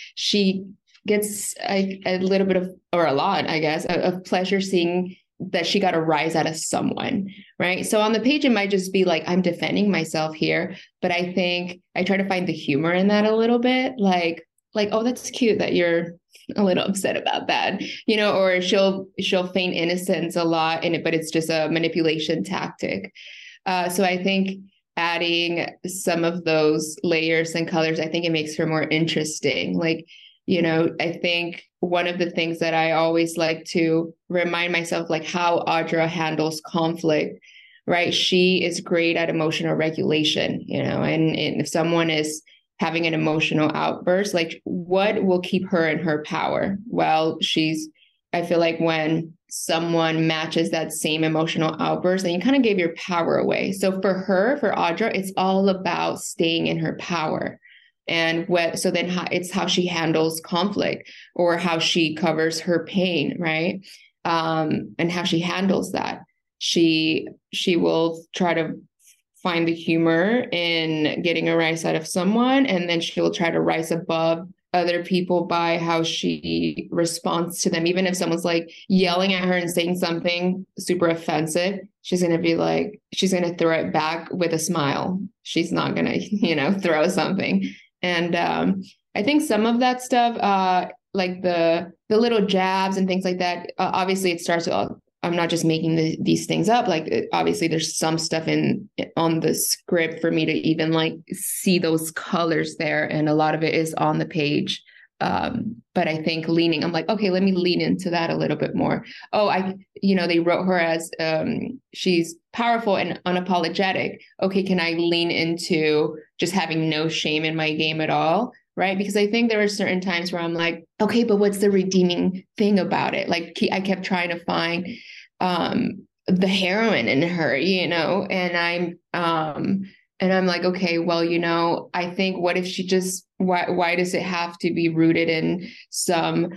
Speaker 5: gets a little bit of, or a lot, I guess, of pleasure seeing that she got a rise out of someone, right? So on the page, it might just be like, I'm defending myself here, but I think I try to find the humor in that a little bit, like, oh, that's cute that you're a little upset about that, or she'll feign innocence a lot in it, but it's just a manipulation tactic. So I think adding some of those layers and colors, I think it makes her more interesting. Like, I think one of the things that I always like to remind myself, like how Audra handles conflict, right? She is great at emotional regulation, and if someone is having an emotional outburst, like what will keep her in her power? Well, I feel like when someone matches that same emotional outburst, then you kind of gave your power away. So for Audra, it's all about staying in her power. And it's how she handles conflict or how she covers her pain, right? And how she handles that. She will try to find the humor in getting a rise out of someone, and then she will try to rise above other people by how she responds to them. Even if someone's like yelling at her and saying something super offensive, she's going to be like, she's going to throw it back with a smile. She's not going to, throw something. And I think some of that stuff, like the little jabs and things like that, obviously it starts with, I'm not just making these things up. Like, obviously there's some stuff on the script for me to even like see those colors there. And a lot of it is on the page. But I think I'm like, okay, let me lean into that a little bit more. Oh, they wrote her as, she's powerful and unapologetic. Okay. Can I lean into just having no shame in my game at all? Right. Because I think there are certain times where I'm like, okay, but what's the redeeming thing about it? Like, I kept trying to find the heroine in her, and I'm like, okay, well, I think what if she just, why does it have to be rooted in something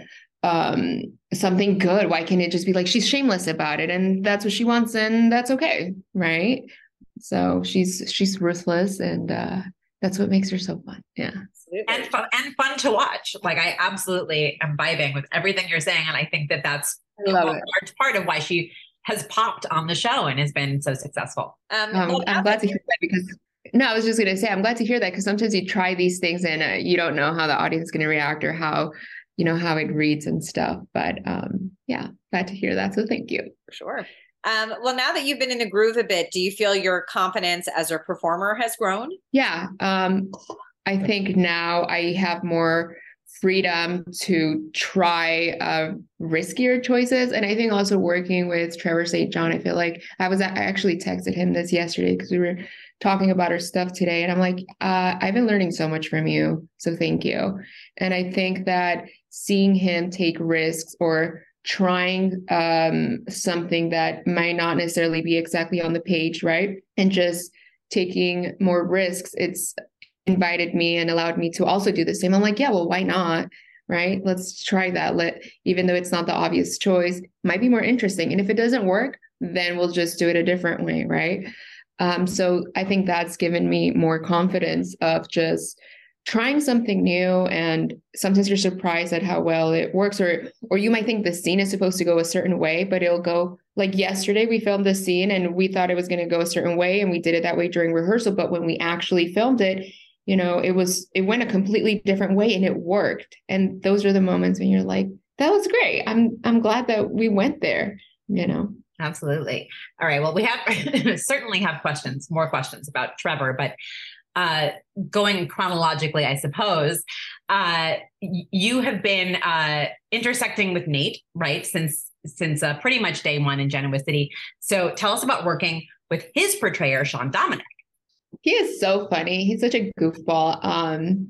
Speaker 5: good? Why can't it just be like, she's shameless about it and that's what she wants and that's okay. Right. So she's ruthless and that's what makes her so fun. Yeah.
Speaker 4: And fun to watch. Like, I absolutely am vibing with everything you're saying. And I think that's a large part of why she has popped on the show and has been so successful.
Speaker 5: I'm glad to hear that because I was just going to say, I'm glad to hear that because sometimes you try these things and you don't know how the audience is going to react or how it reads and stuff. But yeah, glad to hear that. So thank you.
Speaker 6: For sure. Well, now that you've been in the groove a bit, do you feel your confidence as a performer has grown?
Speaker 5: Yeah. I think now I have more freedom to try riskier choices. And I think also working with Trevor St. John, I feel like I actually texted him this yesterday because we were talking about our stuff today. And I'm like, I've been learning so much from you. So thank you. And I think that seeing him take risks or trying something that might not necessarily be exactly on the page, right? And just taking more risks, it's invited me and allowed me to also do the same. I'm like, yeah, well, why not? Right? Let's try that. Even though it's not the obvious choice, it might be more interesting. And if it doesn't work, then we'll just do it a different way. Right. So I think that's given me more confidence of just trying something new. And sometimes you're surprised at how well it works, or you might think the scene is supposed to go a certain way, but it'll go like yesterday we filmed the scene and we thought it was going to go a certain way. And we did it that way during rehearsal. But when we actually filmed it, it went a completely different way and it worked. And those are the moments when you're like, that was great. I'm glad that we went there,
Speaker 4: Absolutely. All right. Well, we have certainly have more questions about Trevor, but going chronologically, I suppose, you have been intersecting with Nate, right? Since pretty much day one in Genoa City. So tell us about working with his portrayer, Sean Dominic.
Speaker 5: He is so funny. He's such a goofball.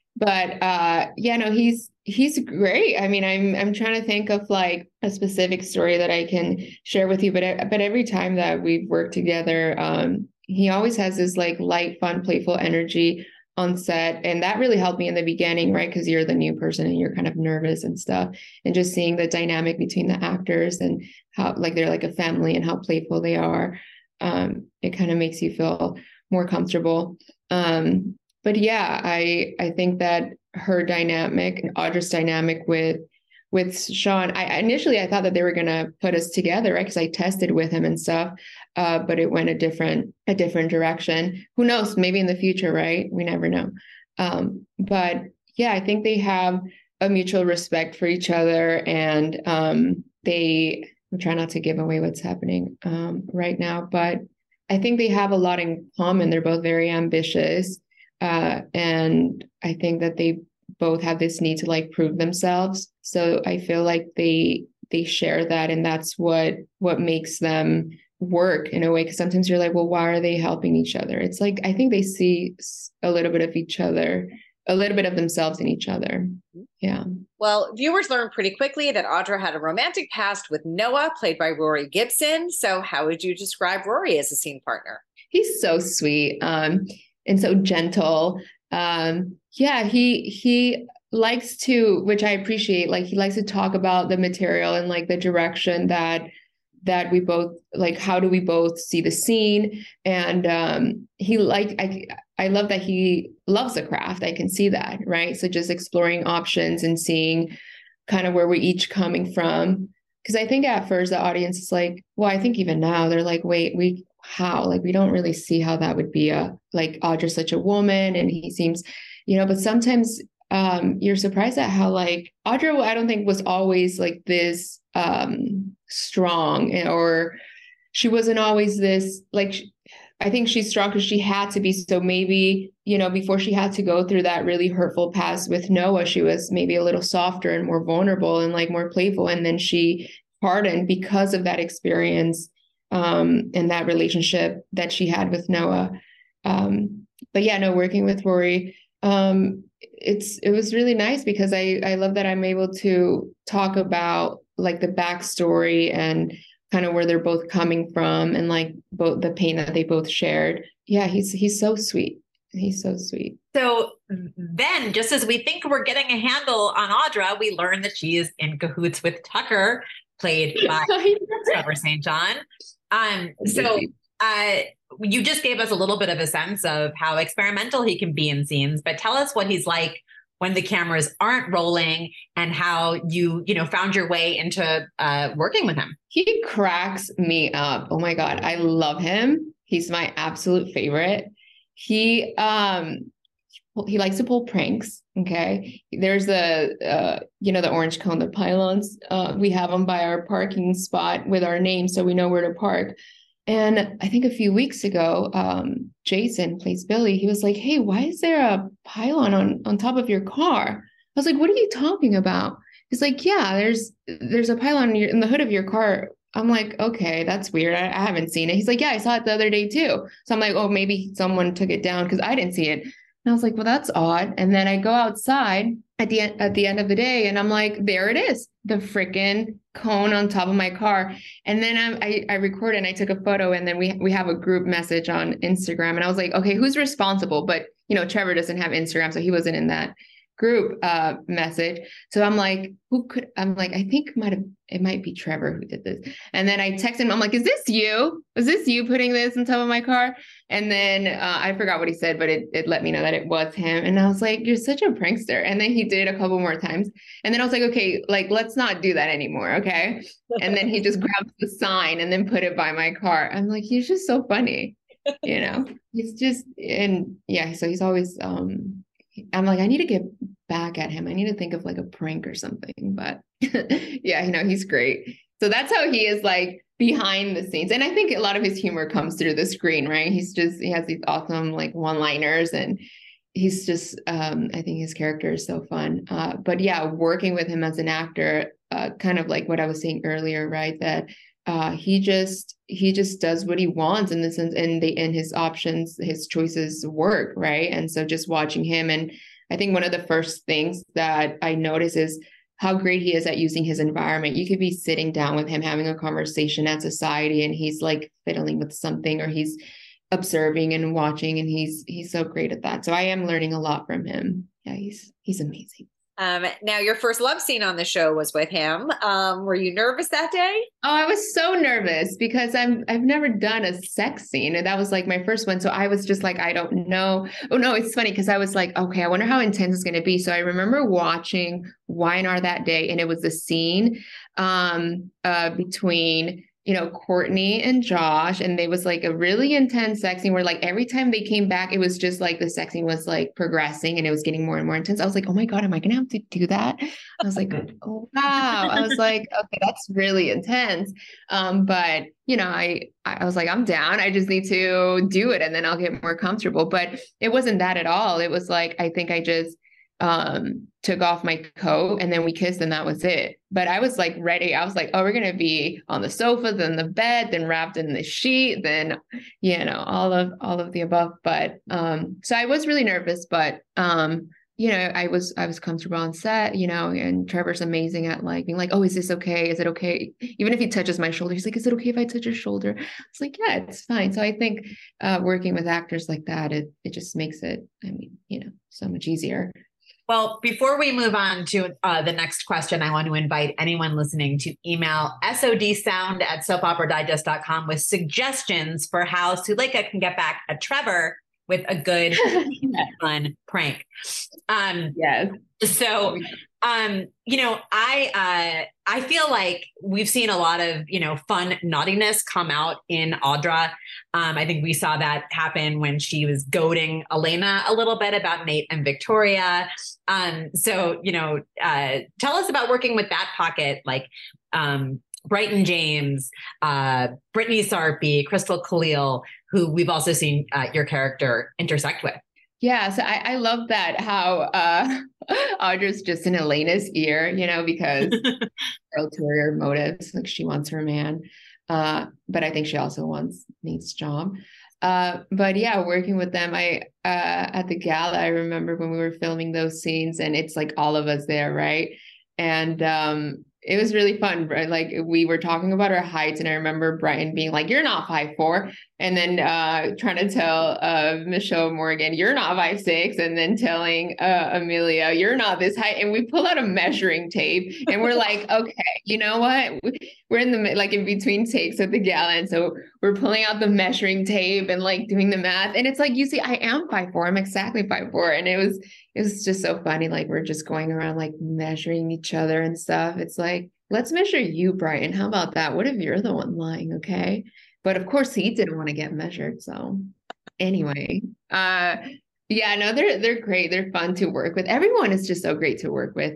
Speaker 5: He's great. I mean, I'm trying to think of like a specific story that I can share with you, but every time that we've worked together, he always has this like light, fun, playful energy on set. And that really helped me in the beginning, right? Because you're the new person and you're kind of nervous and stuff. And just seeing the dynamic between the actors and how like they're like a family and how playful they are. It kind of makes you feel more comfortable. But yeah, I think that her dynamic and Audra's dynamic with Sean, I thought that they were going to put us together, right? Because I tested with him and stuff, but it went a different direction. Who knows? Maybe in the future, right? We never know. But yeah, I think they have a mutual respect for each other, and I'm trying not to give away what's happening right now, but I think they have a lot in common. They're both very ambitious. And I think that they both have this need to like prove themselves. So I feel like they share that, and that's what makes them work in a way. Because sometimes you're like, well, why are they helping each other? It's like, I think they see a little bit of each other, a little bit of themselves in each other. Yeah.
Speaker 6: Well, viewers learned pretty quickly that Audra had a romantic past with Noah, played by Rory Gibson. So how would you describe Rory as a scene partner?
Speaker 5: He's so sweet and so gentle. He likes to, which I appreciate, like he likes to talk about the material and like the direction that that we both like, how do we both see the scene? And I love that he loves the craft. I can see that, right? So just exploring options and seeing kind of where we're each coming from. Because I think at first the audience is like, well, I think even now they're like, wait, how? Like, we don't really see how that would be like Audra's such a woman and he seems, but sometimes you're surprised at how like Audra, I don't think was always like this strong, or she wasn't always this like, I think she's strong because she had to be. So maybe, before she had to go through that really hurtful past with Noah, she was maybe a little softer and more vulnerable and like more playful. And then she hardened because of that experience and that relationship that she had with Noah. But yeah, no, working with Rory, it was really nice because I love that I'm able to talk about like the backstory and kind of where they're both coming from and like both the pain that they both shared. Yeah, he's so sweet. He's so sweet.
Speaker 4: So then, just as we think we're getting a handle on Audra, we learn that she is in cahoots with Tucker, played by Trevor St. John. So you just gave us a little bit of a sense of how experimental he can be in scenes, but tell us what he's like when the cameras aren't rolling and how you found your way into working with him.
Speaker 5: He cracks me up. Oh my God. I love him. He's my absolute favorite. He likes to pull pranks. Okay. There's the orange cone, the pylons. We have them by our parking spot with our name, so we know where to park. And I think a few weeks ago, Jason plays Billy. He was like, "Hey, why is there a pylon on top of your car?" I was like, "What are you talking about?" He's like, "Yeah, there's a pylon in the hood of your car." I'm like, "Okay, that's weird. I haven't seen it." He's like, "Yeah, I saw it the other day too." So I'm like, "Oh, maybe someone took it down because I didn't see it." And I was like, "Well, that's odd." And then I go outside at the end of the day, and I'm like, "There it is, the freaking cone on top of my car." And then I recorded and I took a photo, and then we have a group message on Instagram, and I was like, "Okay, who's responsible?" But Trevor doesn't have Instagram, so he wasn't in that group message. So I'm like, I think it might be Trevor who did this. And then I texted him, I'm like, "Is this you? Is this you putting this on top of my car?" And then I forgot what he said, but it let me know that it was him. And I was like, "You're such a prankster." And then he did it a couple more times. And then I was like, "Okay, like, let's not do that anymore. Okay." And then he just grabbed the sign and then put it by my car. I'm like, he's just so funny. He's just, and yeah, so he's always, I'm like, I need to get back at him. I need to think of like a prank or something, but yeah, he's great. So that's how he is like behind the scenes. And I think a lot of his humor comes through the screen, right? He has these awesome like one-liners and he's just, I think his character is so fun. But yeah, working with him as an actor, kind of like what I was saying earlier, right? That he just does what he wants in the sense, and his options, his choices work, right? And so just watching him, and I think one of the first things that I notice is how great he is at using his environment. You could be sitting down with him having a conversation at society, and he's like fiddling with something, or he's observing and watching, and he's so great at that. So I am learning a lot from him. Yeah, he's amazing.
Speaker 6: Now, your first love scene on the show was with him. Were you nervous that day?
Speaker 5: Oh, I was so nervous because I've never done a sex scene, and that was like my first one. So I was just like, I don't know. Oh no, it's funny because I was like, okay, I wonder how intense it's going to be. So I remember watching Y&R that day, and it was the scene between Courtney and Josh, and they was like a really intense sex scene where like every time they came back, it was just like the sex scene was like progressing and it was getting more and more intense. I was like, oh my God, am I gonna have to do that? I was like, oh wow. I was like, okay, that's really intense. But I was like, I'm down. I just need to do it and then I'll get more comfortable. But it wasn't that at all. It was like, I think I just took off my coat and then we kissed and that was it. But I was like ready. I was like, oh, we're going to be on the sofa, then the bed, then wrapped in the sheet, then, all of the above. But, so I was really nervous, but, I was comfortable on set, and Trevor's amazing at like being like, oh, is this okay? Is it okay? Even if he touches my shoulder, he's like, is it okay if I touch your shoulder? It's like, yeah, it's fine. So I think, working with actors like that, it just makes it, so much easier.
Speaker 4: Well, before we move on to the next question, I want to invite anyone listening to email sodsound@soapoperadigest.com with suggestions for how Suleika can get back at Trevor with a good, fun prank.
Speaker 5: Yes.
Speaker 4: So, I feel like we've seen a lot of, fun naughtiness come out in Audra. I think we saw that happen when she was goading Elena a little bit about Nate and Victoria. Tell us about working with that pocket, like Brighton James, Brittany Sarpy, Crystal Khalil, who we've also seen your character intersect with.
Speaker 5: Yeah, so I love that how Audra's just in Elena's ear, because ulterior motives, like she wants her man. But I think she also wants Nate's job. But yeah, working with them, at the gala, I remember when we were filming those scenes and it's like all of us there, right? And it was really fun, right? Like we were talking about our heights and I remember Brian being like, "You're not 5'4", and then trying to tell Michelle Morgan, "You're not 5'6", and then telling Amelia, "You're not this height." And we pull out a measuring tape and we're like, okay, you know what? We're in in between takes at the gala. And so we're pulling out the measuring tape and like doing the math. And it's like, you see, I am 5'4". I'm exactly 5'4". And it was just so funny. Like we're just going around like measuring each other and stuff. It's like, let's measure you, Brian. How about that? What if you're the one lying? Okay. But of course he didn't want to get measured. So anyway, yeah, no, they're great. They're fun to work with. Everyone is just so great to work with.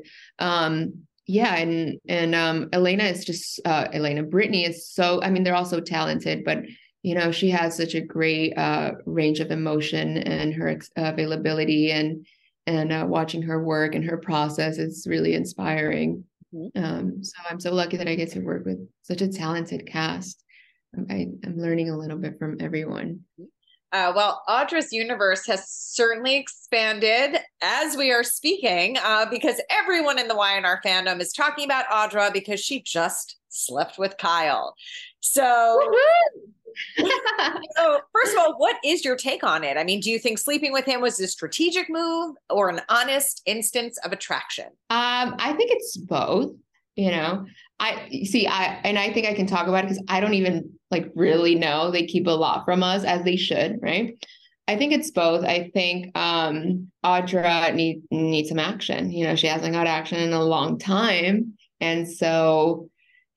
Speaker 5: Yeah. And Elena is just, Brittany is so, they're all so talented, but she has such a great range of emotion and her availability and watching her work and her process is really inspiring. So I'm so lucky that I get to work with such a talented cast. I'm learning a little bit from everyone.
Speaker 6: Well, Audra's universe has certainly expanded as we are speaking, because everyone in the Y&R fandom is talking about Audra because she just slept with Kyle. So, first of all, what is your take on it? Do you think sleeping with him was a strategic move or an honest instance of attraction?
Speaker 5: I think it's both. I think I can talk about it because I don't even really know. They keep a lot from us, as they should, right? I think it's both. I think Audra needs some action. She hasn't got action in a long time, and so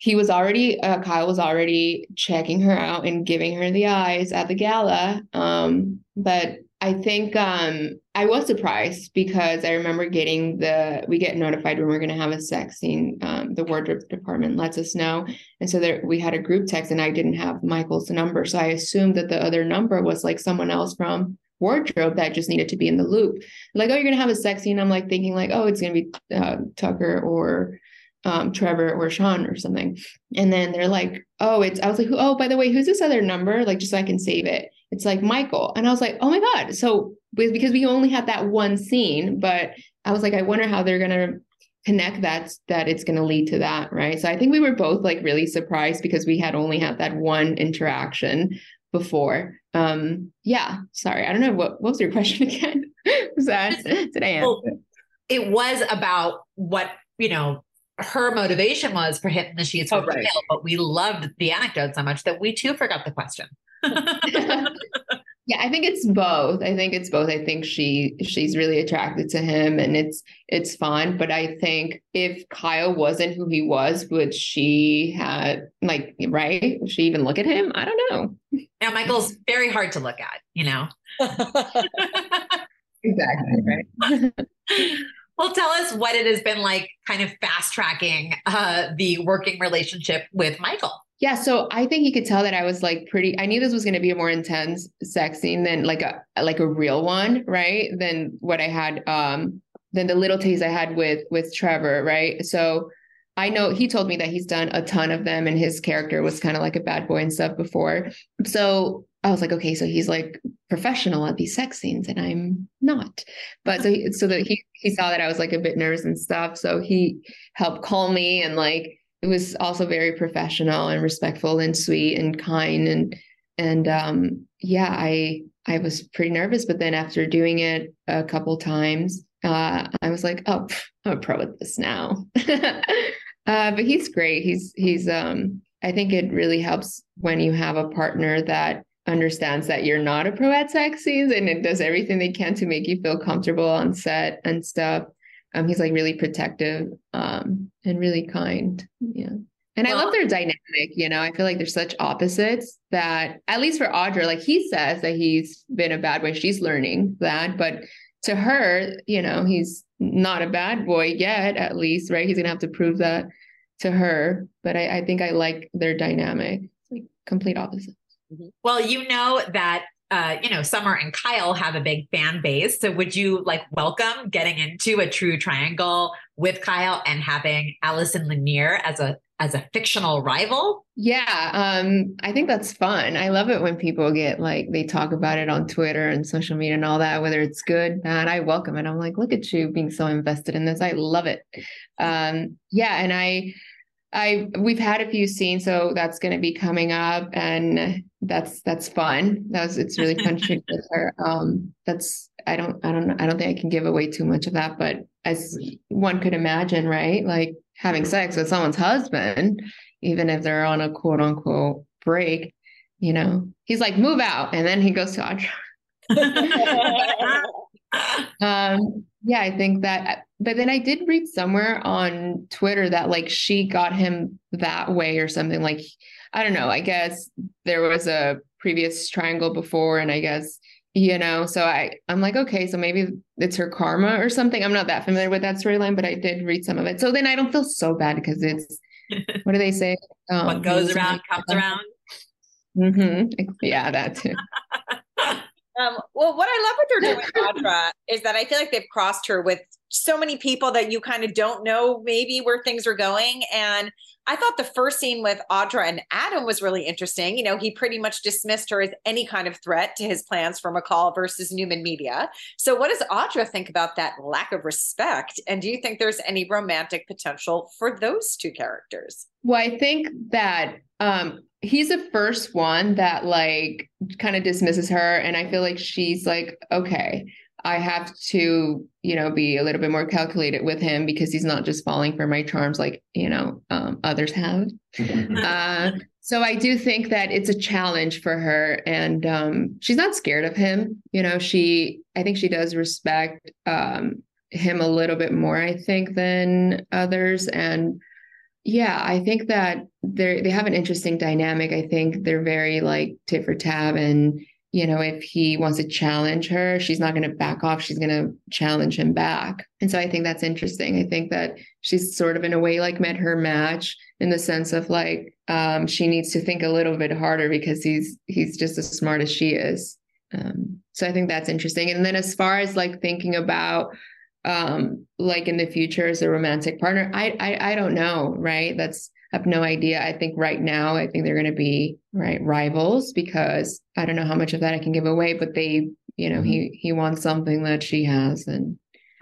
Speaker 5: Kyle was already checking her out and giving her the eyes at the gala. But I think I was surprised because I remember we get notified when we're going to have a sex scene. The wardrobe department lets us know. And so we had a group text and I didn't have Michael's number. So I assumed that the other number was like someone else from wardrobe that just needed to be in the loop. Like, "Oh, you're going to have a sex scene." I'm like thinking like, "Oh, it's going to be Tucker or Trevor or Sean or something." And then they're like, "Oh, I was like, "Oh, by the way, who's this other number?" Like, just so I can save it. It's like Michael. And I was like, "Oh my God." So because we only had that one scene, but I was like, I wonder how they're going to connect that it's going to lead to that. Right. So I think we were both like really surprised because we had only had that one interaction before. Yeah. Sorry. I don't know. What was your question again? Did I answer?
Speaker 4: Well, it was about what, her motivation was for hitting the sheets with Kyle, but we loved the anecdote so much that we too forgot the question.
Speaker 5: Yeah, I think it's both. I think she's really attracted to him and it's fun. But I think if Kyle wasn't who he was, would she have right? Would she even look at him? I don't know.
Speaker 4: Now Michael's very hard to look at,
Speaker 5: Exactly, right.
Speaker 4: Well, tell us what it has been like kind of fast tracking the working relationship with Michael.
Speaker 5: Yeah, so I think he could tell that I was I knew this was going to be a more intense sex scene than like a real one, right? Than what I had, than the little taste I had with Trevor, right? So I know he told me that he's done a ton of them and his character was kind of like a bad boy and stuff before. So I was like, okay, so he's like professional at these sex scenes and I'm not. But he saw that I was like a bit nervous and stuff. So he helped calm me and it was also very professional and respectful and sweet and kind. And yeah, I was pretty nervous, but then after doing it a couple times, I was like, oh, I'm a pro at this now. But he's great. He's I think it really helps when you have a partner that understands that you're not a pro at sex scenes, and it does everything they can to make you feel comfortable on set and stuff. He's like really protective, and really kind. Yeah. And I love their dynamic, I feel like they're such opposites that, at least for Audra, like he says that he's been a bad boy. She's learning that, but to her, he's not a bad boy yet, at least, right? He's going to have to prove that to her. But I think I like their dynamic, like complete opposites.
Speaker 4: Well, that Summer and Kyle have a big fan base. So would you welcome getting into a true triangle with Kyle and having Allison Lanier as a fictional rival?
Speaker 5: Yeah. I think that's fun. I love it when people get they talk about it on Twitter and social media and all that, whether it's good, bad, I welcome it. I'm like, look at you being so invested in this. I love it. Yeah. And we've had a few scenes, so that's going to be coming up, and that's fun. It's really fun to shoot with her. I don't think I can give away too much of that, but as one could imagine, right? Like having sex with someone's husband, even if they're on a quote unquote break, he's like, move out, and then he goes to Audra. Yeah, I think that, but then I did read somewhere on Twitter that she got him that way or something. I don't know, I guess there was a previous triangle before, and I guess, so I'm like, okay, so maybe it's her karma or something. I'm not that familiar with that storyline, but I did read some of it. So then I don't feel so bad because it's, what do they say?
Speaker 4: What goes around comes around.
Speaker 5: Mm-hmm. Yeah, that too.
Speaker 6: Well, what I love what they're doing, Audra, is that I feel like they've crossed her with so many people that you kind of don't know maybe where things are going. And I thought the first scene with Audra and Adam was really interesting. He pretty much dismissed her as any kind of threat to his plans for McCall versus Newman Media. So what does Audra think about that lack of respect? And do you think there's any romantic potential for those two characters?
Speaker 5: Well, I think that he's the first one that kind of dismisses her. And I feel like she's like, okay, I have to, be a little bit more calculated with him because he's not just falling for my charms like, others have. So I do think that it's a challenge for her, and she's not scared of him. I think she does respect him a little bit more, I think, than others. And yeah, I think that they have an interesting dynamic. I think they're very tit for tat, and if he wants to challenge her, she's not going to back off. She's going to challenge him back. And so I think that's interesting. I think that she's sort of in a way met her match in the sense of she needs to think a little bit harder because he's just as smart as she is. So I think that's interesting. And then as far as thinking about in the future as a romantic partner, I don't know, right? I have no idea. I think right now, I think they're going to be rivals because I don't know how much of that I can give away, but they, he wants something that she has, and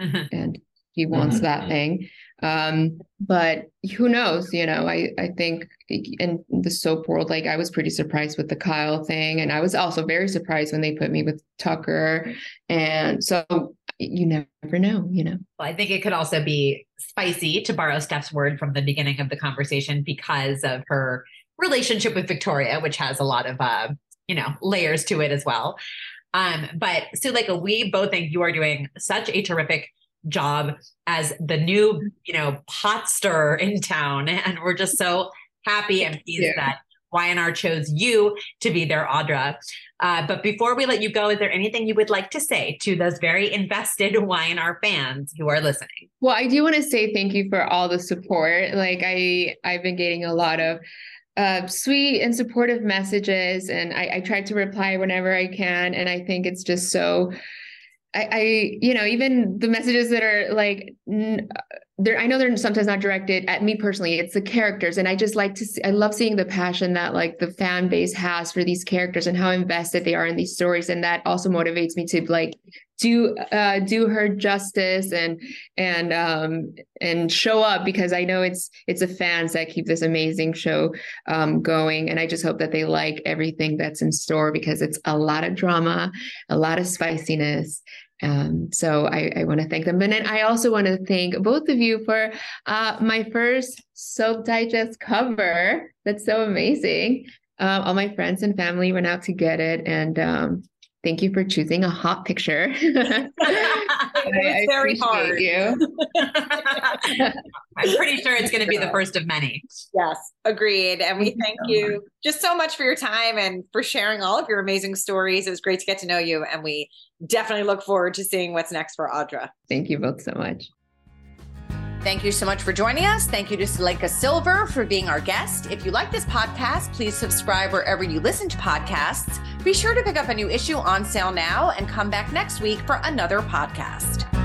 Speaker 5: he wants that thing. But who knows, I think in the soap world, I was pretty surprised with the Kyle thing. And I was also very surprised when they put me with Tucker. And so you never know, Well,
Speaker 4: I think it could also be spicy, to borrow Steph's word from the beginning of the conversation, because of her relationship with Victoria, which has a lot of, layers to it as well. But so we both think you are doing such a terrific job as the new, pot stirrer in town. And we're just so happy and pleased that Y&R chose you to be their Audra. But before we let you go, is there anything you would like to say to those very invested Y&R fans who are listening?
Speaker 5: Well, I do want to say thank you for all the support. I've been getting a lot of sweet and supportive messages, and I try to reply whenever I can. And I think it's just so, even the messages that are I know they're sometimes not directed at me personally. It's the characters. And I just I love seeing the passion that the fan base has for these characters and how invested they are in these stories. And that also motivates me to do her justice and show up, because I know it's the fans that keep this amazing show going. And I just hope that they like everything that's in store, because it's a lot of drama, a lot of spiciness, So I want to thank them. And then I also want to thank both of you for my first Soap Digest cover. That's so amazing. All my friends and family went out to get it. And thank you for choosing a hot picture.
Speaker 6: It's very hard.
Speaker 5: You.
Speaker 4: I'm pretty sure it's going to be the first of many.
Speaker 6: Yes, agreed. And we thank you just so much for your time and for sharing all of your amazing stories. It was great to get to know you. And we definitely look forward to seeing what's next for Audra.
Speaker 5: Thank you both so much.
Speaker 3: Thank you so much for joining us. Thank you to Suleika Silver for being our guest. If you like this podcast, please subscribe wherever you listen to podcasts. Be sure to pick up a new issue on sale now and come back next week for another podcast.